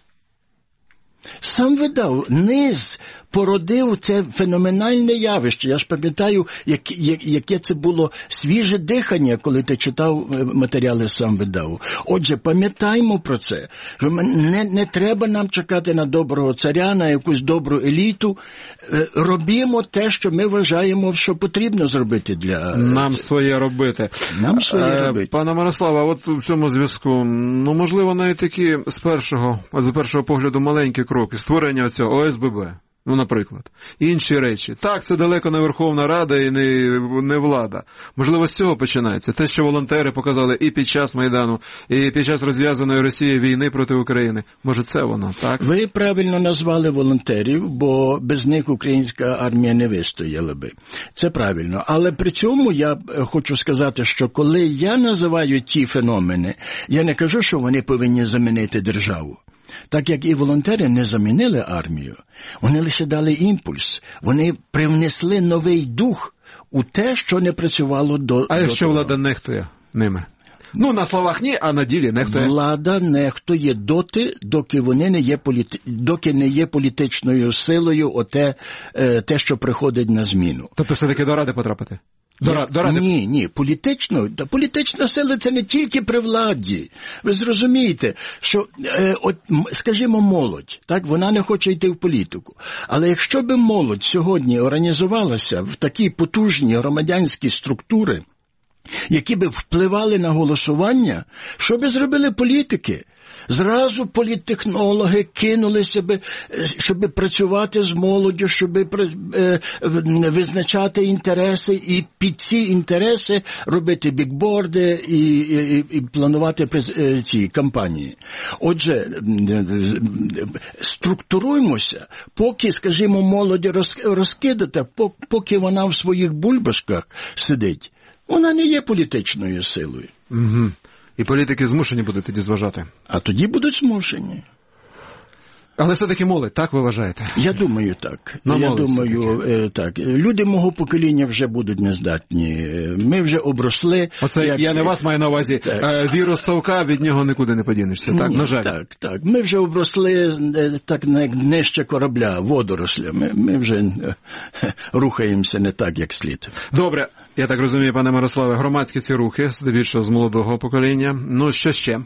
Сам видав, низ породив це феноменальне явище. Я ж пам'ятаю, як, як, яке це було свіже дихання, коли ти читав матеріали сам видав. Отже, пам'ятаємо про це. Не, не треба нам чекати на доброго царя, на якусь добру еліту. Робімо те, що ми вважаємо, що потрібно зробити для...
Нам своє робити.
Нам своє е, робити.
Пане Мирославе, от у цьому зв'язку, ну, можливо, навіть такі з першого, з першого погляду маленькі кроки, створення цього О С Б Б. Ну, наприклад. Інші речі. Так, це далеко не Верховна Рада і не, не влада. Можливо, з цього починається. Те, що волонтери показали і під час Майдану, і під час розв'язаної Росією війни проти України. Може, це воно, так?
Ви правильно назвали волонтерів, бо без них українська армія не вистояла би. Це правильно. Але при цьому я хочу сказати, що коли я називаю ті феномени, я не кажу, що вони повинні замінити державу. Так як і волонтери не замінили армію, вони лише дали імпульс, вони привнесли новий дух у те, що не працювало до...
А
до
якщо
того.
Влада нехтує ними? Ну, на словах ні, а на ділі нехтує.
Влада нехтує доти, доки вони не є політи... доки не є політичною силою оте, те, що приходить на зміну.
Тобто все-таки до Ради потрапити? До, до Ради...
Ні, ні, політично, політична сила – це не тільки при владі. Ви зрозумієте, що, е, от, скажімо, молодь, так, вона не хоче йти в політику. Але якщо би молодь сьогодні організувалася в такі потужні громадянські структури, які би впливали на голосування, що би зробили політики? Зразу політтехнологи кинулися би, щоб працювати з молоддю, щоб е, визначати інтереси і під ці інтереси робити бікборди і, і, і планувати е, ці кампанії. Отже, структуруємося, поки, скажімо, молодь роз, розкидата, поки вона в своїх бульбашках сидить, вона не є політичною силою.
Угу. І політики змушені будуть тоді зважати.
А тоді будуть змушені.
Але все-таки молодь, так ви вважаєте?
Я думаю, так.
На
Я думаю, е, так. Люди мого покоління вже будуть нездатні. Ми вже обросли.
Оце як... я не вас маю на увазі. Е, вірус совка, від нього нікуди не подінешся, так?
Ні,
на жаль.
Так, так. Ми вже обросли е, так нижче корабля, водорослями. Ми вже е, рухаємося не так, як слід.
Добре. Я так розумію, пане Мирославе, громадські ці рухи, здебільшого з молодого покоління. Ну, що ще?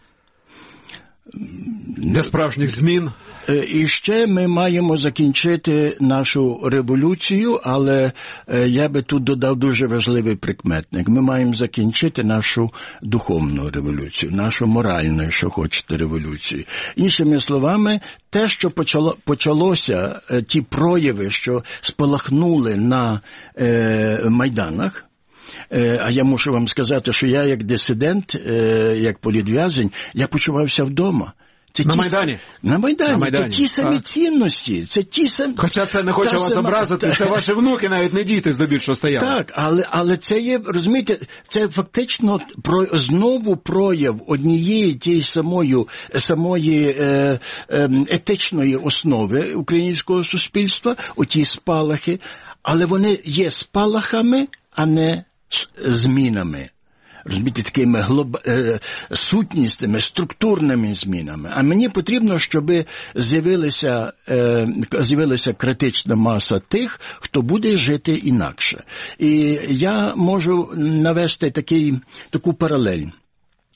Для справжніх змін.
І ще ми маємо закінчити нашу революцію, але я би тут додав дуже важливий прикметник. Ми маємо закінчити нашу духовну революцію, нашу моральну, якщо хочете, революцію. Іншими словами, те, що почало, почалося, ті прояви, що спалахнули на е, Майданах, а я мушу вам сказати, що я як дисидент, як політв'язень, я почувався вдома. Це
на
ті,
Майдані?
На Майдані.
На Майдані.
Це ті самі
а?
цінності. Це ті самі...
Хоча це не хоче вас сама... образити, це ваші внуки, навіть не діти здебільшого стояли.
Так, але, але це є, розумієте, це фактично про, знову прояв однієї тієї самої, самої е, е, етичної основи українського суспільства, оті спалахи, але вони є спалахами, а не змінами. Розумієте, такими глоб... е, сутністими, структурними змінами. А мені потрібно, щоб з'явилася, е, з'явилася критична маса тих, хто буде жити інакше. І я можу навести такий, таку паралель.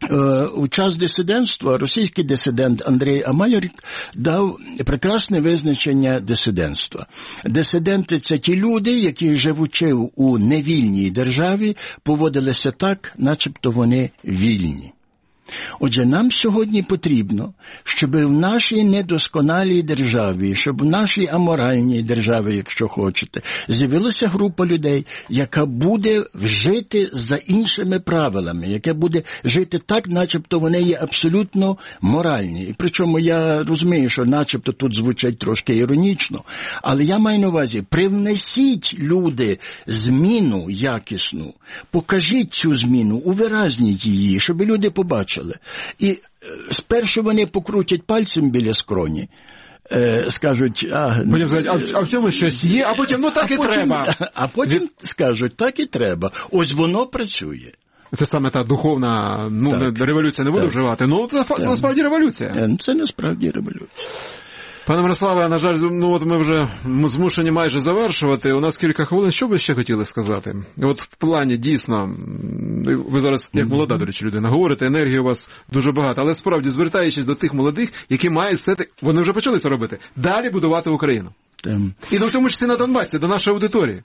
у час дисидентства російський дисидент Андрій Амалярик дав прекрасне визначення дисидентства. Дисиденти – це ті люди, які, живучи у невільній державі, поводилися так, начебто вони вільні. Отже, нам сьогодні потрібно, щоб в нашій недосконалій державі, щоб в нашій аморальній державі, якщо хочете, з'явилася група людей, яка буде жити за іншими правилами, яка буде жити так, начебто вони є абсолютно моральні. І причому я розумію, що начебто тут звучить трошки іронічно, але я маю на увазі, привнесіть, люди, зміну якісну, покажіть цю зміну, увиразніть її, щоб люди побачили. І спершу вони покрутять пальцем біля скроні, е, скажуть, а,
потім скажуть, а, а в цьому щось є, а потім, ну так і
потім,
треба.
А потім Від... скажуть, так і треба. Ось воно працює.
Це саме та духовна, ну, так. революція не буду так. вживати, ну це так. насправді революція.
Це насправді революція.
Пане Мирославе, на жаль, ну от ми вже змушені майже завершувати. У нас кілька хвилин. Що ви ще хотіли сказати? От в плані, дійсно, ви зараз, як молода, до речі, людина, говорите, енергії у вас дуже багато. Але справді, звертаючись до тих молодих, які мають все, вони вже почали це робити, далі будувати Україну. Там. І в тому числі на Донбасі, до нашої аудиторії.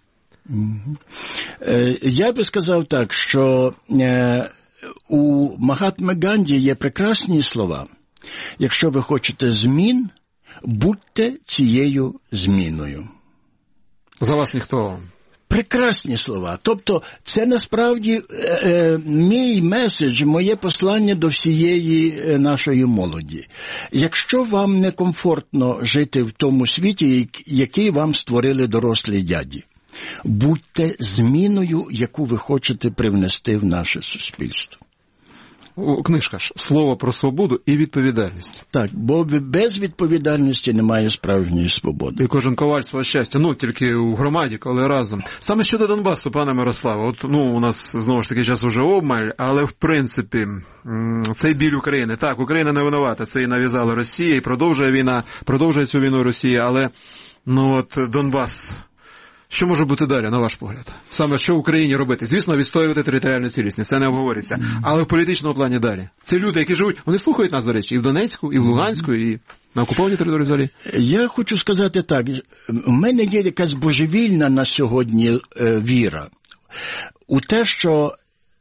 Я би сказав так, що у Махатми Ганді є прекрасні слова. Якщо ви хочете змін, будьте цією зміною.
За вас ніхто.
Прекрасні слова. Тобто це насправді е, е, мій меседж, моє послання до всієї нашої молоді. Якщо вам некомфортно жити в тому світі, який вам створили дорослі дяді, будьте зміною, яку ви хочете привнести в наше суспільство.
Книжка ж «Слово про свободу і відповідальність».
Так, бо без відповідальності немає справжньої свободи.
І кожен коваль свого щастя, ну, тільки у громаді, коли разом. Саме щодо Донбасу, пане Мирославе, от, ну, у нас, знову ж таки, час уже обмаль, але, в принципі, цей біль України. Так, Україна не винувата, це і нав'язала Росія, і продовжує війна, продовжує цю війну Росія, але, ну, от, Донбас... Що може бути далі, на ваш погляд? Саме що в Україні робити? Звісно, відстоювати територіальну цілісність, це не обговориться. Але в політичному плані далі. Це люди, які живуть, вони слухають нас, до речі, і в Донецьку, і в Луганську, і на окупованій території взагалі.
Я хочу сказати так, у мене є якась божевільна на сьогодні е, віра у те, що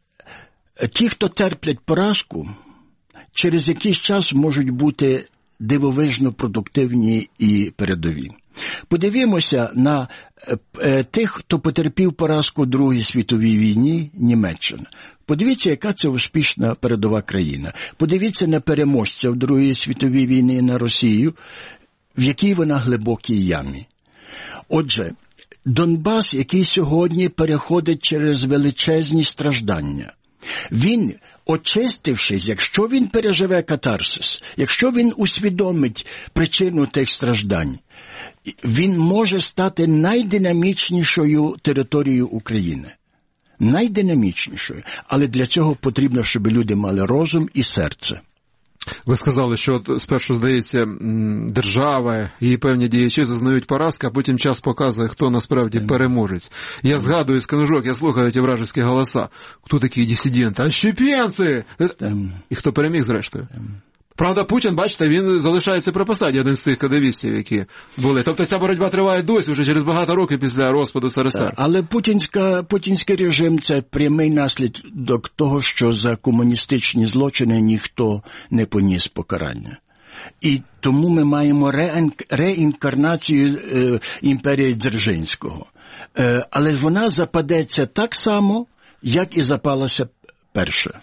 ті, хто терплять поразку, через якийсь час можуть бути дивовижно продуктивні і передові. Подивімося на е, тих, хто потерпів поразку у Другій світовій війні, Німеччина. Подивіться, яка це успішна передова країна. Подивіться на переможця в Другій світовій війні, на Росію, в якій вона глибокій ямі. Отже, Донбас, який сьогодні переходить через величезні страждання, він, очистившись, якщо він переживе катарсис, якщо він усвідомить причину тих страждань, він може стати найдинамічнішою територією України. Найдинамічнішою. Але для цього потрібно, щоб люди мали розум і серце.
Ви сказали, що спершу, здається, держава і певні діячі зазнають поразки, а потім час показує, хто насправді переможець. Я згадую з книжок, я слухаю ті вражеські голоса. Хто такі дисиденти? Отщепенці! І хто переміг, зрештою? Правда, Путін, бачите, він залишається при посаді, один з тих кадавістів, які були. Тобто ця боротьба триває досі, вже через багато років після розпаду СРСР.
Але путінська, путінський режим – це прямий наслідок того, що за комуністичні злочини ніхто не поніс покарання. І тому ми маємо реінкарнацію е, імперії Дзержинського. Е, але вона западеться так само, як і запалася перша.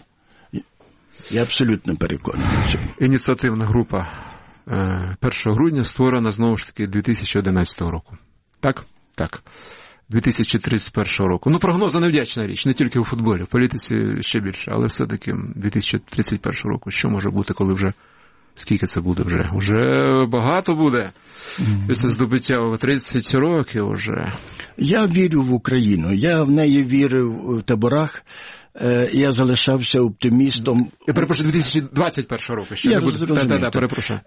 Я абсолютно переконаний в цьому.
Ініціативна група першого грудня створена, знову ж таки, дві тисячі одинадцятого року. Так? Так. дві тисячі тридцять першого року. Ну, прогнозна невдячна річ, не тільки у футболі, в політиці ще більше, але все-таки дві тисячі тридцять першого року. Що може бути, коли вже, скільки це буде вже? Уже багато буде. Mm-hmm. Це здобуття у тридцять років вже.
Я вірю в Україну. Я в неї вірив в таборах. я залишався оптимістом.
Я перепрошую, дві тисячі двадцять першого року. Ще
я
не буде. Та-та-та, перепрошую.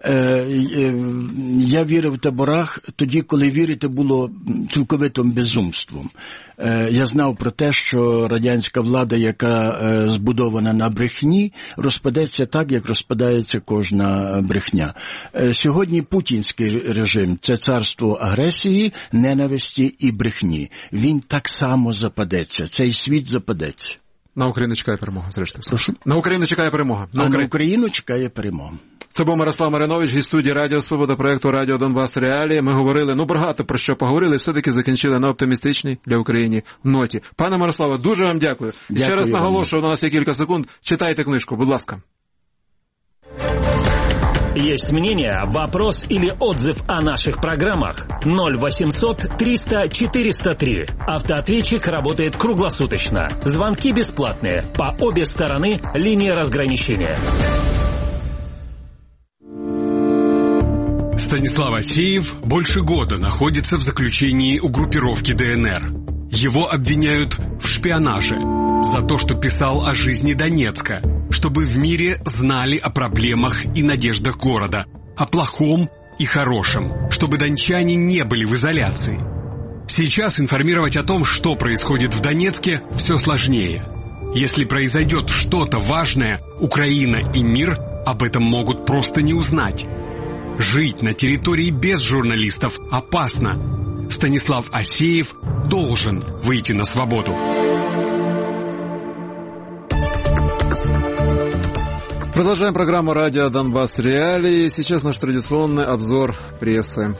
Я вірив в таборах тоді, коли вірити було цілковитим безумством. Я знав про те, що радянська влада, яка збудована на брехні, розпадеться так, як розпадається кожна брехня. Сьогодні путінський режим – це царство агресії, ненависті і брехні. Він так само западеться, цей світ западеться.
На Україну чекає перемога, зрештою.
Прошу?
На Україну чекає перемога.
На, а Украї... на Україну чекає перемога.
Це був Мирослав Маринович, гість студії Радіо Свобода, проєкту Радіо Донбас Реалії. Ми говорили, ну багато про що поговорили, все-таки закінчили на оптимістичній для України ноті. Пане Мирославе, дуже вам дякую. дякую Ще раз наголошую, у нас є кілька секунд. Читайте книжку, будь ласка.
Есть мнение, вопрос или отзыв о наших программах? ноль восемьсот триста четыреста три. Автоответчик работает круглосуточно. Звонки бесплатные. По обе стороны линии разграничения.
Станислав Асеев больше года находится в заключении у группировки ДНР. Его обвиняют в шпионаже за то, что писал о жизни Донецка, чтобы в мире знали о проблемах и надеждах города, о плохом и хорошем, чтобы дончане не были в изоляции. Сейчас информировать о том, что происходит в Донецке, все сложнее. Если произойдет что-то важное, Украина и мир об этом могут просто не узнать. Жить на территории без журналистов опасно. Станислав Асеев должен выйти на свободу.
Продолжаем программу «Радио Донбасс Реалии». Сейчас наш традиционный обзор прессы.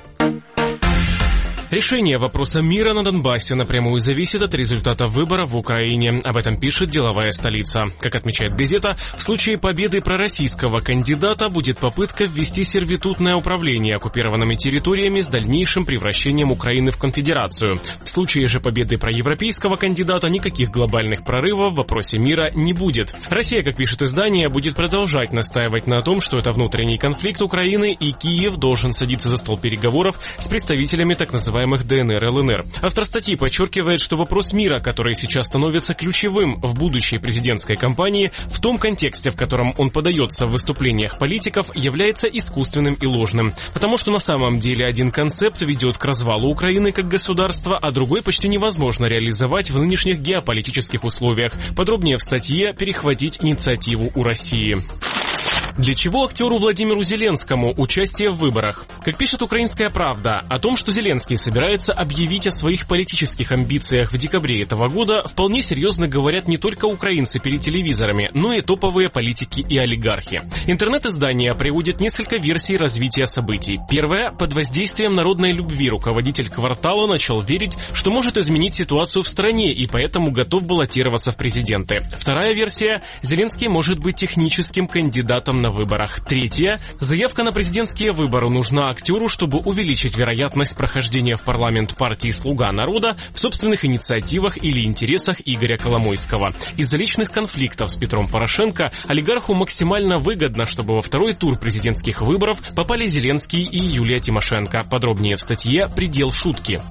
Решение вопроса мира на Донбассе напрямую зависит от результата выборов в Украине. Об этом пишет «Деловая столица». Как отмечает газета, в случае победы пророссийского кандидата будет попытка ввести сервитутное управление оккупированными территориями с дальнейшим превращением Украины в конфедерацию. В случае же победы проевропейского кандидата никаких глобальных прорывов в вопросе мира не будет. Россия, как пишет издание, будет продолжать настаивать на том, что это внутренний конфликт Украины, и Киев должен садиться за стол переговоров с представителями так называемых ДНР, ЛНР. Автор статьи подчеркивает, что вопрос мира, который сейчас становится ключевым в будущей президентской кампании, в том контексте, в котором он подается в выступлениях политиков, является искусственным и ложным. Потому что на самом деле один концепт ведет к развалу Украины как государства, а другой почти невозможно реализовать в нынешних геополитических условиях. Подробнее в статье «Перехватить инициативу у России». Для чего актеру Владимиру Зеленскому участие в выборах? Как пишет «Украинская правда», о том, что Зеленский собирается объявить о своих политических амбициях в декабре этого года, вполне серьезно говорят не только украинцы перед телевизорами, но и топовые политики и олигархи. Интернет-издание приводит несколько версий развития событий. Первая – под воздействием народной любви руководитель «Квартала» начал верить, что может изменить ситуацию в стране и поэтому готов баллотироваться в президенты. Вторая версия – Зеленский может быть техническим кандидатом на выборах. Третья. Заявка на президентские выборы нужна актеру, чтобы увеличить вероятность прохождения в парламент партии «Слуга народа» в собственных инициативах или интересах Игоря Коломойского. Из-за личных конфликтов с Петром Порошенко олигарху максимально выгодно, чтобы во второй тур президентских выборов попали Зеленский и Юлия Тимошенко. Подробнее в статье «Предел шутки».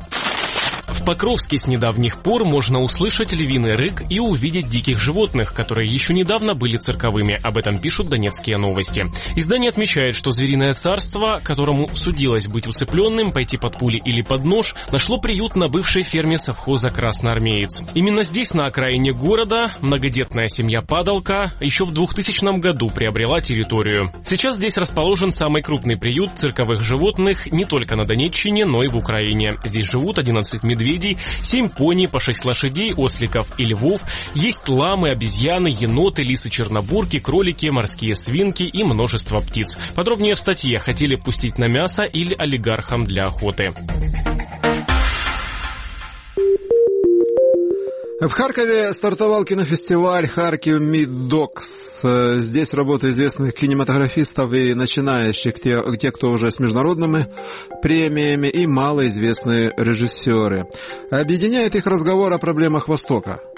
В Покровске с недавних пор можно услышать львиный рык и увидеть диких животных, которые еще недавно были цирковыми. Об этом пишут донецкие новости. Издание отмечает, что звериное царство, которому судилось быть усыпленным, пойти под пули или под нож, нашло приют на бывшей ферме совхоза «Красноармеец». Именно здесь, на окраине города, многодетная семья Падалка еще в двухтысячном году приобрела территорию. Сейчас здесь расположен самый крупный приют цирковых животных не только на Донеччине, но и в Украине. Здесь живут одиннадцать медведей, семь пони, по шесть лошадей, осликов и львов. Есть ламы, обезьяны, еноты, лисы-чернобурки, кролики, морские свинки и множество птиц. Подробнее в статье «Хотели пустить на мясо или олигархам для охоты».
В Харькове стартовал кинофестиваль «Харьков Миддокс». Здесь работают известных кинематографистов и начинающих, те, те, кто уже с международными премиями, и малоизвестные режиссеры. Объединяет их разговор о проблемах Востока.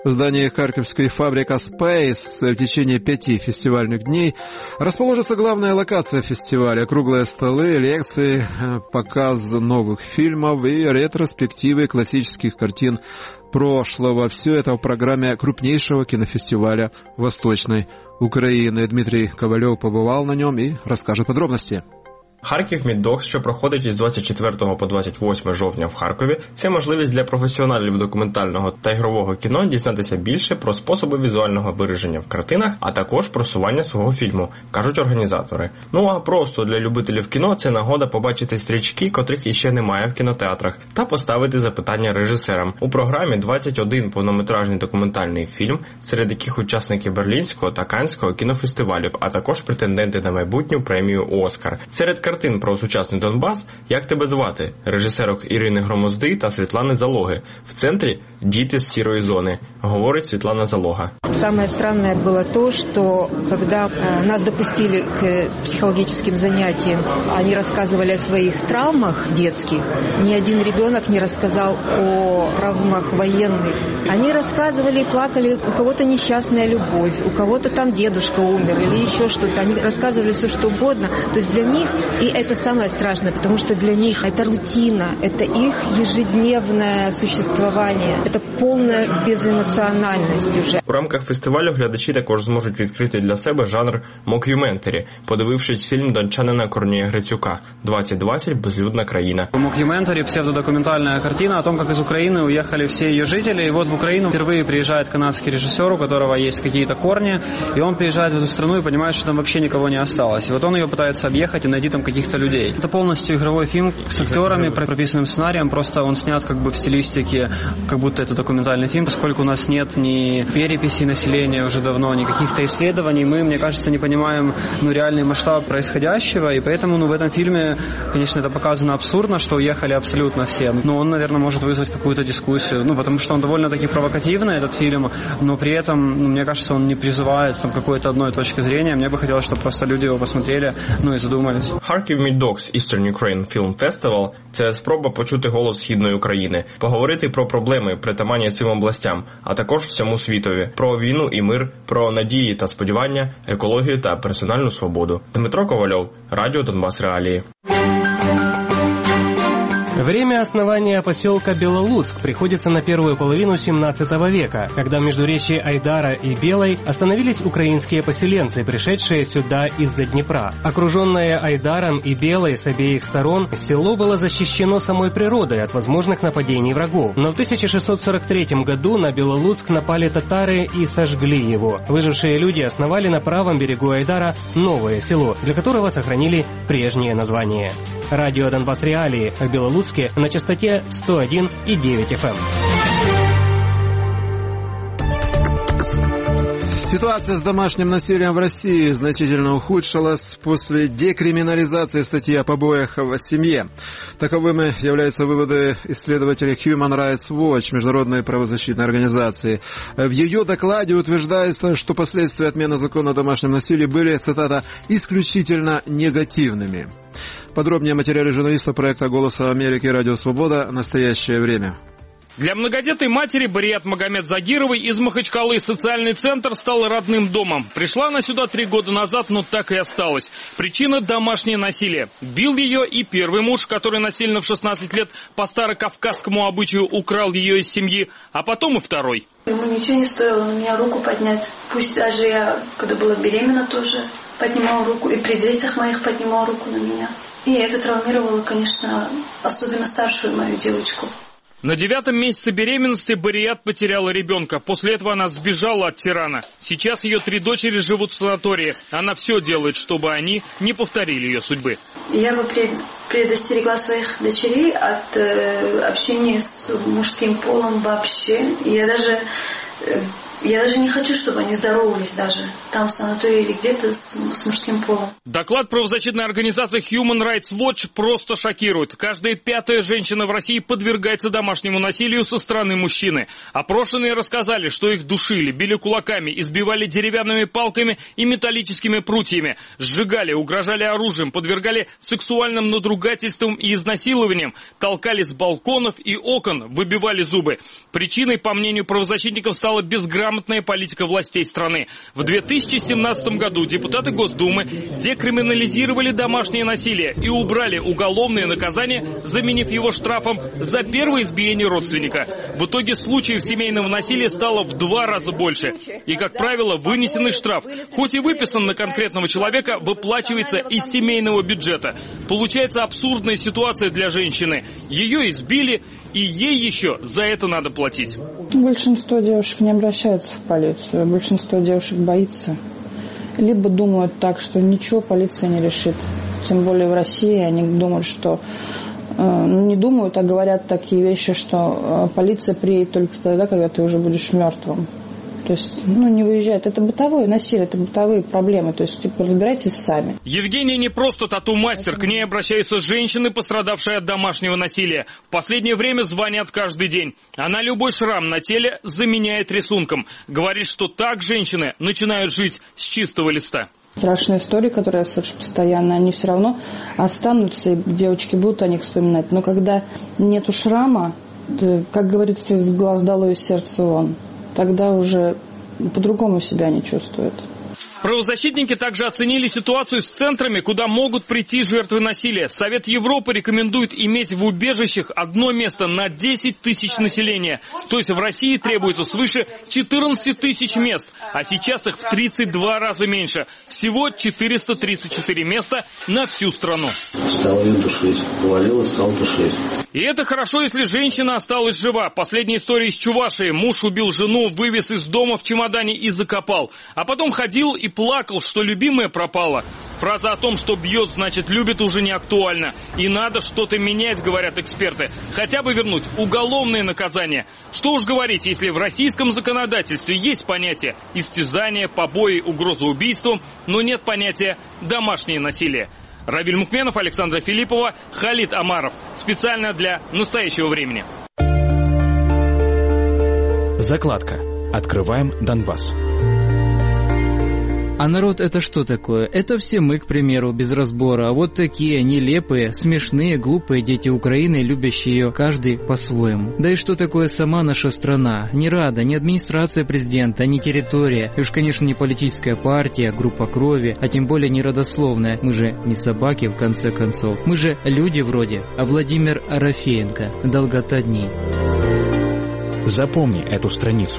В здании харьковской фабрика Space в течение пяти фестивальных дней расположится главная локация фестиваля. Круглые столы, лекции, показ новых фильмов и ретроспективы классических картин прошлого. Все это в программе крупнейшего кинофестиваля Восточной Украины. Дмитрий Ковалев побывал на нем и расскажет подробности.
Харків Міддокс, що проходить із двадцять четвертого по двадцять восьме жовтня в Харкові, це можливість для професіоналів документального та ігрового кіно дізнатися більше про способи візуального вираження в картинах, а також просування свого фільму, кажуть організатори. Ну а просто для любителів кіно це нагода побачити стрічки, котрих іще немає в кінотеатрах, та поставити запитання режисерам. У програмі двадцять один повнометражний документальний фільм, серед яких учасники Берлінського та Канського кінофестивалів, а також претенденти на майбутню премію «Оскар». Серед картин про сучасний Донбас «Як тебе звати?» режисерок Ірини Громозди та Світлани Залоги. В центрі «Діти з сірої зони», говорить Світлана Залога.
Самое странное было то, что когда нас допустили к психологическим занятиям, они рассказывали о своих травмах детских. Ни один ребенок не рассказал о травмах военных. Они рассказывали и плакали, у кого-то несчастная любовь, у кого-то там дедушка умер или еще что-то. Они рассказывали все, что угодно. То есть для них, и это самое страшное, потому что для них это рутина, это их ежедневное существование, это полная безэмоциональность уже.
У рамках фестивалю глядачі також зможуть відкрити для себе жанр мокюментарі, подивившись фільм дончанина Корнія Грицюка «двадцять двадцять. Безлюдна країна».
Мокюментари – псевдодокументальная картина о том, как из Украины уехали все ее жители, и вот в Украину впервые приезжает канадский режиссер, у которого есть какие-то корни, и он приезжает в эту страну и понимает, что там вообще никого не осталось. И вот он ее пытается объехать и найти там каких-то людей. Это полностью игровой фильм с актерами, прописанным сценарием, просто он снят как бы в стилистике, как будто это документальный фильм, поскольку у нас нет ни переписи населения уже давно, ни каких-то исследований, мы, мне кажется, не понимаем ну, реальный масштаб происходящего, и поэтому ну, в этом фильме, конечно, это показано абсурдно, что уехали абсолютно все. Но он, наверное, может вызвать какую-то дискуссию, ну, потому что он довольно-таки провокативный, этот фильм, но при этом, ну, мне кажется, он не призывает там какой-то одной точки зрения. Мне бы хотелось, чтобы просто люди его посмотрели, ну, и задумались.
Харків Міддокс Eastern Ukraine Film Festival – це спроба почути голос Східної України, поговорити про проблеми, притаманні цим областям, а також всьому світові, про війну і мир, про надії та сподівання, екологію та персональну свободу. Дмитро Ковальов, Радіо Донбас Реалії.
Время основания поселка Белолуцк приходится на первую половину семнадцатого века, когда в междуречии Айдара и Белой остановились украинские поселенцы, пришедшие сюда из-за Днепра. Окруженное Айдаром и Белой с обеих сторон, село было защищено самой природой от возможных нападений врагов. Но в тысяча шестьсот сорок третьем году на Белолуцк напали татары и сожгли его. Выжившие люди основали на правом берегу Айдара новое село, для которого сохранили прежнее название. Радио Донбас Реалии в Белолуцке на частоте сто один и девять эф эм.
Ситуация с домашним насилием в России значительно ухудшилась после декриминализации статьи о побоях в семье. Таковыми являются выводы исследователей Human Rights Watch, международной правозащитной организации. В ее докладе утверждается, что последствия отмены закона о домашнем насилии были, цитата, «исключительно негативными». Подробнее о материале журналиста проекта «Голоса Америки» «Радио Свобода. Настоящее время».
Для многодетной матери Барият Магомед Загировой из Махачкалы социальный центр стал родным домом. Пришла она сюда три года назад, но так и осталась. Причина – домашнее насилие. Бил ее и первый муж, который насильно в шестнадцать лет по старокавказскому обычаю украл ее из семьи, а потом и второй.
Ему ничего не стоило на меня руку поднять. Пусть даже я, когда была беременна, тоже поднимала руку, и при детях моих поднимала руку на меня. И это травмировало, конечно, особенно старшую мою девочку.
На девятом месяце беременности Барият потеряла ребенка. После этого она сбежала от тирана. Сейчас ее три дочери живут в санатории. Она все делает, чтобы они не повторили ее судьбы.
Я бы предостерегла своих дочерей от э, общения с мужским полом вообще. Я даже э, Я даже не хочу, чтобы они здоровались даже там в санатории или где-то с, с мужским полом.
Доклад правозащитной организации Human Rights Watch просто шокирует. Каждая пятая женщина в России подвергается домашнему насилию со стороны мужчины. Опрошенные рассказали, что их душили, били кулаками, избивали деревянными палками и металлическими прутьями, сжигали, угрожали оружием, подвергали сексуальным надругательствам и изнасилованиям, толкали с балконов и окон, выбивали зубы. Причиной, по мнению правозащитников, стала безграмотность политика властей страны. В две тысячи семнадцатом году депутаты Госдумы декриминализировали домашнее насилие и убрали уголовное наказание, заменив его штрафом за первое избиение родственника. В итоге случаев семейного насилия стало в два раза больше. И, как правило, вынесенный штраф, хоть и выписан на конкретного человека, выплачивается из семейного бюджета. Получается абсурдная ситуация для женщины. Ее избили, и ей еще за это надо платить.
Большинство девушек не обращаются в полицию. Большинство девушек боится. Либо думают так, что ничего полиция не решит. Тем более в России они думают, что... Э, не думают, а говорят такие вещи, что э, полиция приедет только тогда, когда ты уже будешь мертвым. То есть, ну, не выезжает. Это бытовое насилие, это бытовые проблемы. То есть, типа, разбирайтесь сами.
Евгения не просто тату-мастер. К ней обращаются женщины, пострадавшие от домашнего насилия. В последнее время звонят каждый день. Она любой шрам на теле заменяет рисунком. Говорит, что так женщины начинают жить с чистого листа.
Страшные истории, которые я слышу постоянно, они все равно останутся, и девочки будут о них вспоминать. Но когда нету шрама, то, как говорится, из глаз долой, из сердца вон. Тогда уже по-другому себя не чувствуют.
Правозащитники также оценили ситуацию с центрами, куда могут прийти жертвы насилия. Совет Европы рекомендует иметь в убежищах одно место на десять тысяч населения. То есть в России требуется свыше четырнадцать тысяч мест, а сейчас их в тридцать два раза меньше. Всего четыреста тридцать четыре места на всю страну.
Стал ее душить, повалил и стал душить.
И это хорошо, если женщина осталась жива. Последняя история из Чувашии. Муж убил жену, вывез из дома в чемодане и закопал. А потом ходил и плакал, что любимая пропала. Фраза о том, что бьет, значит любит, уже не актуальна. И надо что-то менять, говорят эксперты. Хотя бы вернуть уголовное наказание. Что уж говорить, если в российском законодательстве есть понятие истязания, побои, угроза убийством, но нет понятия домашнее насилие. Равиль Мукменов, Александра Филиппова, Халид Амаров. Специально для настоящего времени.
Закладка. Открываем Донбасс.
А народ это что такое? Это все мы, к примеру, без разбора. А вот такие нелепые, смешные, глупые дети Украины, любящие ее каждый по-своему. Да и что такое сама наша страна? Ни Рада, ни администрация президента, ни территория. И уж, конечно, не политическая партия, группа крови, а тем более не родословная. Мы же не собаки, в конце концов. Мы же люди вроде. А Владимир Арафеенко. Долгота дней.
Запомни эту страницу.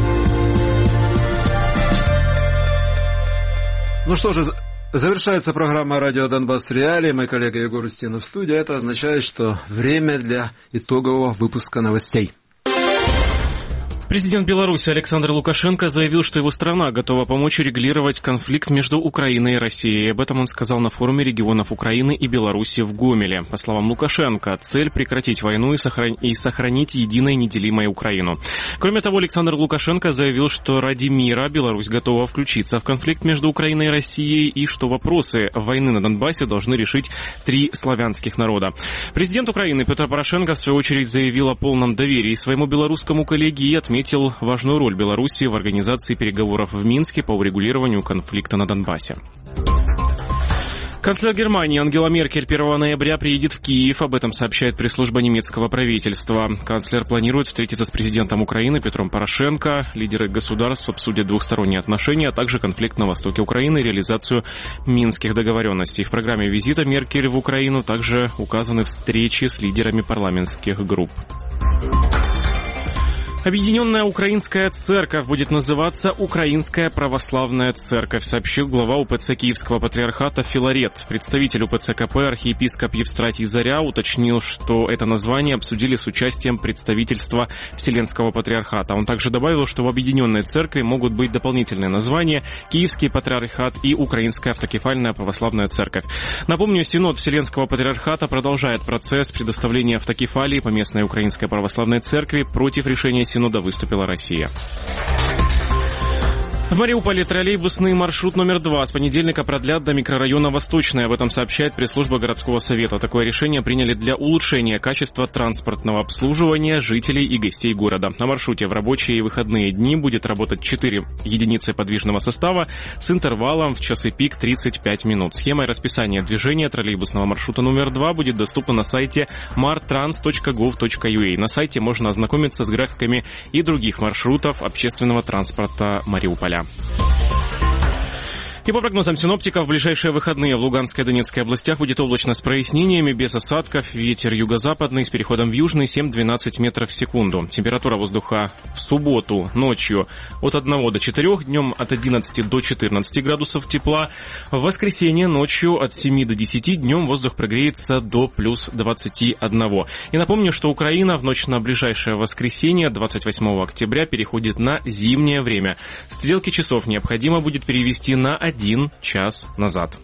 Ну что же, завершается программа «Радио Донбасс Реалии». Мой коллега Егор Устинов в студии. Это означает, что время для итогового выпуска новостей.
Президент Беларуси Александр Лукашенко заявил, что его страна готова помочь урегулировать конфликт между Украиной и Россией. Об этом он сказал на форуме регионов Украины и Беларуси в Гомеле. По словам Лукашенко, цель прекратить войну и, сохран... и сохранить единой неделимой Украину. Кроме того, Александр Лукашенко заявил, что ради мира Беларусь готова включиться в конфликт между Украиной и Россией и что вопросы войны на Донбассе должны решить три славянских народа. Президент Украины Петр Порошенко в свою очередь заявил о полном доверии своему белорусскому коллеге и отметил, отметил важную роль Беларуси в организации переговоров в Минске по урегулированию конфликта на Донбассе. Канцлер Германии Ангела Меркель первого ноября приедет в Киев. Об этом сообщает пресс-служба немецкого правительства. Канцлер планирует встретиться с президентом Украины Петром Порошенко. Лидеры государств обсудят двухсторонние отношения, а также конфликт на востоке Украины и реализацию минских договоренностей. В программе визита Меркель в Украину также указаны встречи с лидерами парламентских групп. Объединенная Украинская Церковь будет называться Украинская Православная Церковь, сообщил глава УПЦ Киевского Патриархата Филарет. Представитель УПЦ КП архиепископ Евстратий Заря уточнил, что это название обсудили с участием представительства Вселенского Патриархата. Он также добавил, что в Объединенной Церкви могут быть дополнительные названия Киевский Патриархат и Украинская Автокефальная Православная Церковь. Напомню, Синод Вселенского Патриархата продолжает процесс предоставления автокефалии по местной Украинской Православной Церкви. Против решения Синода выступила Россия. В Мариуполе троллейбусный маршрут номер два с понедельника продлят до микрорайона Восточный. Об этом сообщает пресс-служба городского совета. Такое решение приняли для улучшения качества транспортного обслуживания жителей и гостей города. На маршруте в рабочие и выходные дни будет работать четыре единицы подвижного состава с интервалом в часы пик тридцать пять минут. Схема и расписание движения троллейбусного маршрута номер два будет доступна на сайте мартрans точка гов точка ю а. На сайте можно ознакомиться с графиками и других маршрутов общественного транспорта Мариуполя. И по прогнозам синоптиков, в ближайшие выходные в Луганской и Донецкой областях будет облачно с прояснениями, без осадков, ветер юго-западный с переходом в южный семь-двенадцать метров в секунду. Температура воздуха в субботу ночью от одного до четырёх, днем от одиннадцати до четырнадцати градусов тепла. В воскресенье ночью от семи до десяти, днем воздух прогреется до плюс двадцати одного. И напомню, что Украина в ночь на ближайшее воскресенье, двадцать восьмого октября, переходит на зимнее время. Стрелки часов необходимо будет перевести на один час назад.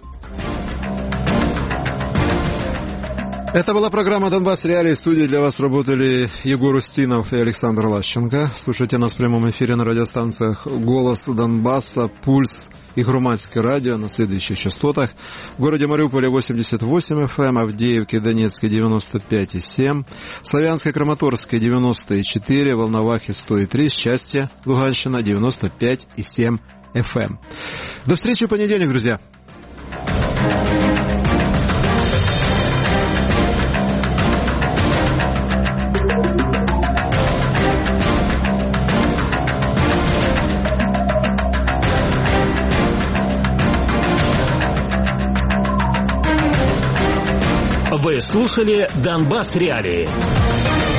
Это была программа «Донбасс Реалии». В студии для вас работали Егор Устинов и Александр Лащенко. Слушайте нас в прямом эфире на радиостанциях «Голос Донбасса», «Пульс» и «Громадское радио» на следующих частотах. В городе Мариуполе восемьдесят восемь эф эм, Авдеевке, Донецке девяносто пять и семь, Славянской, Краматорской девяносто и четыре, Волновахе сто и три, Счастье, Луганщина девяносто пять и семь эф эм. До встречи в понедельник, друзья.
Вы слушали «Донбасс Реалии».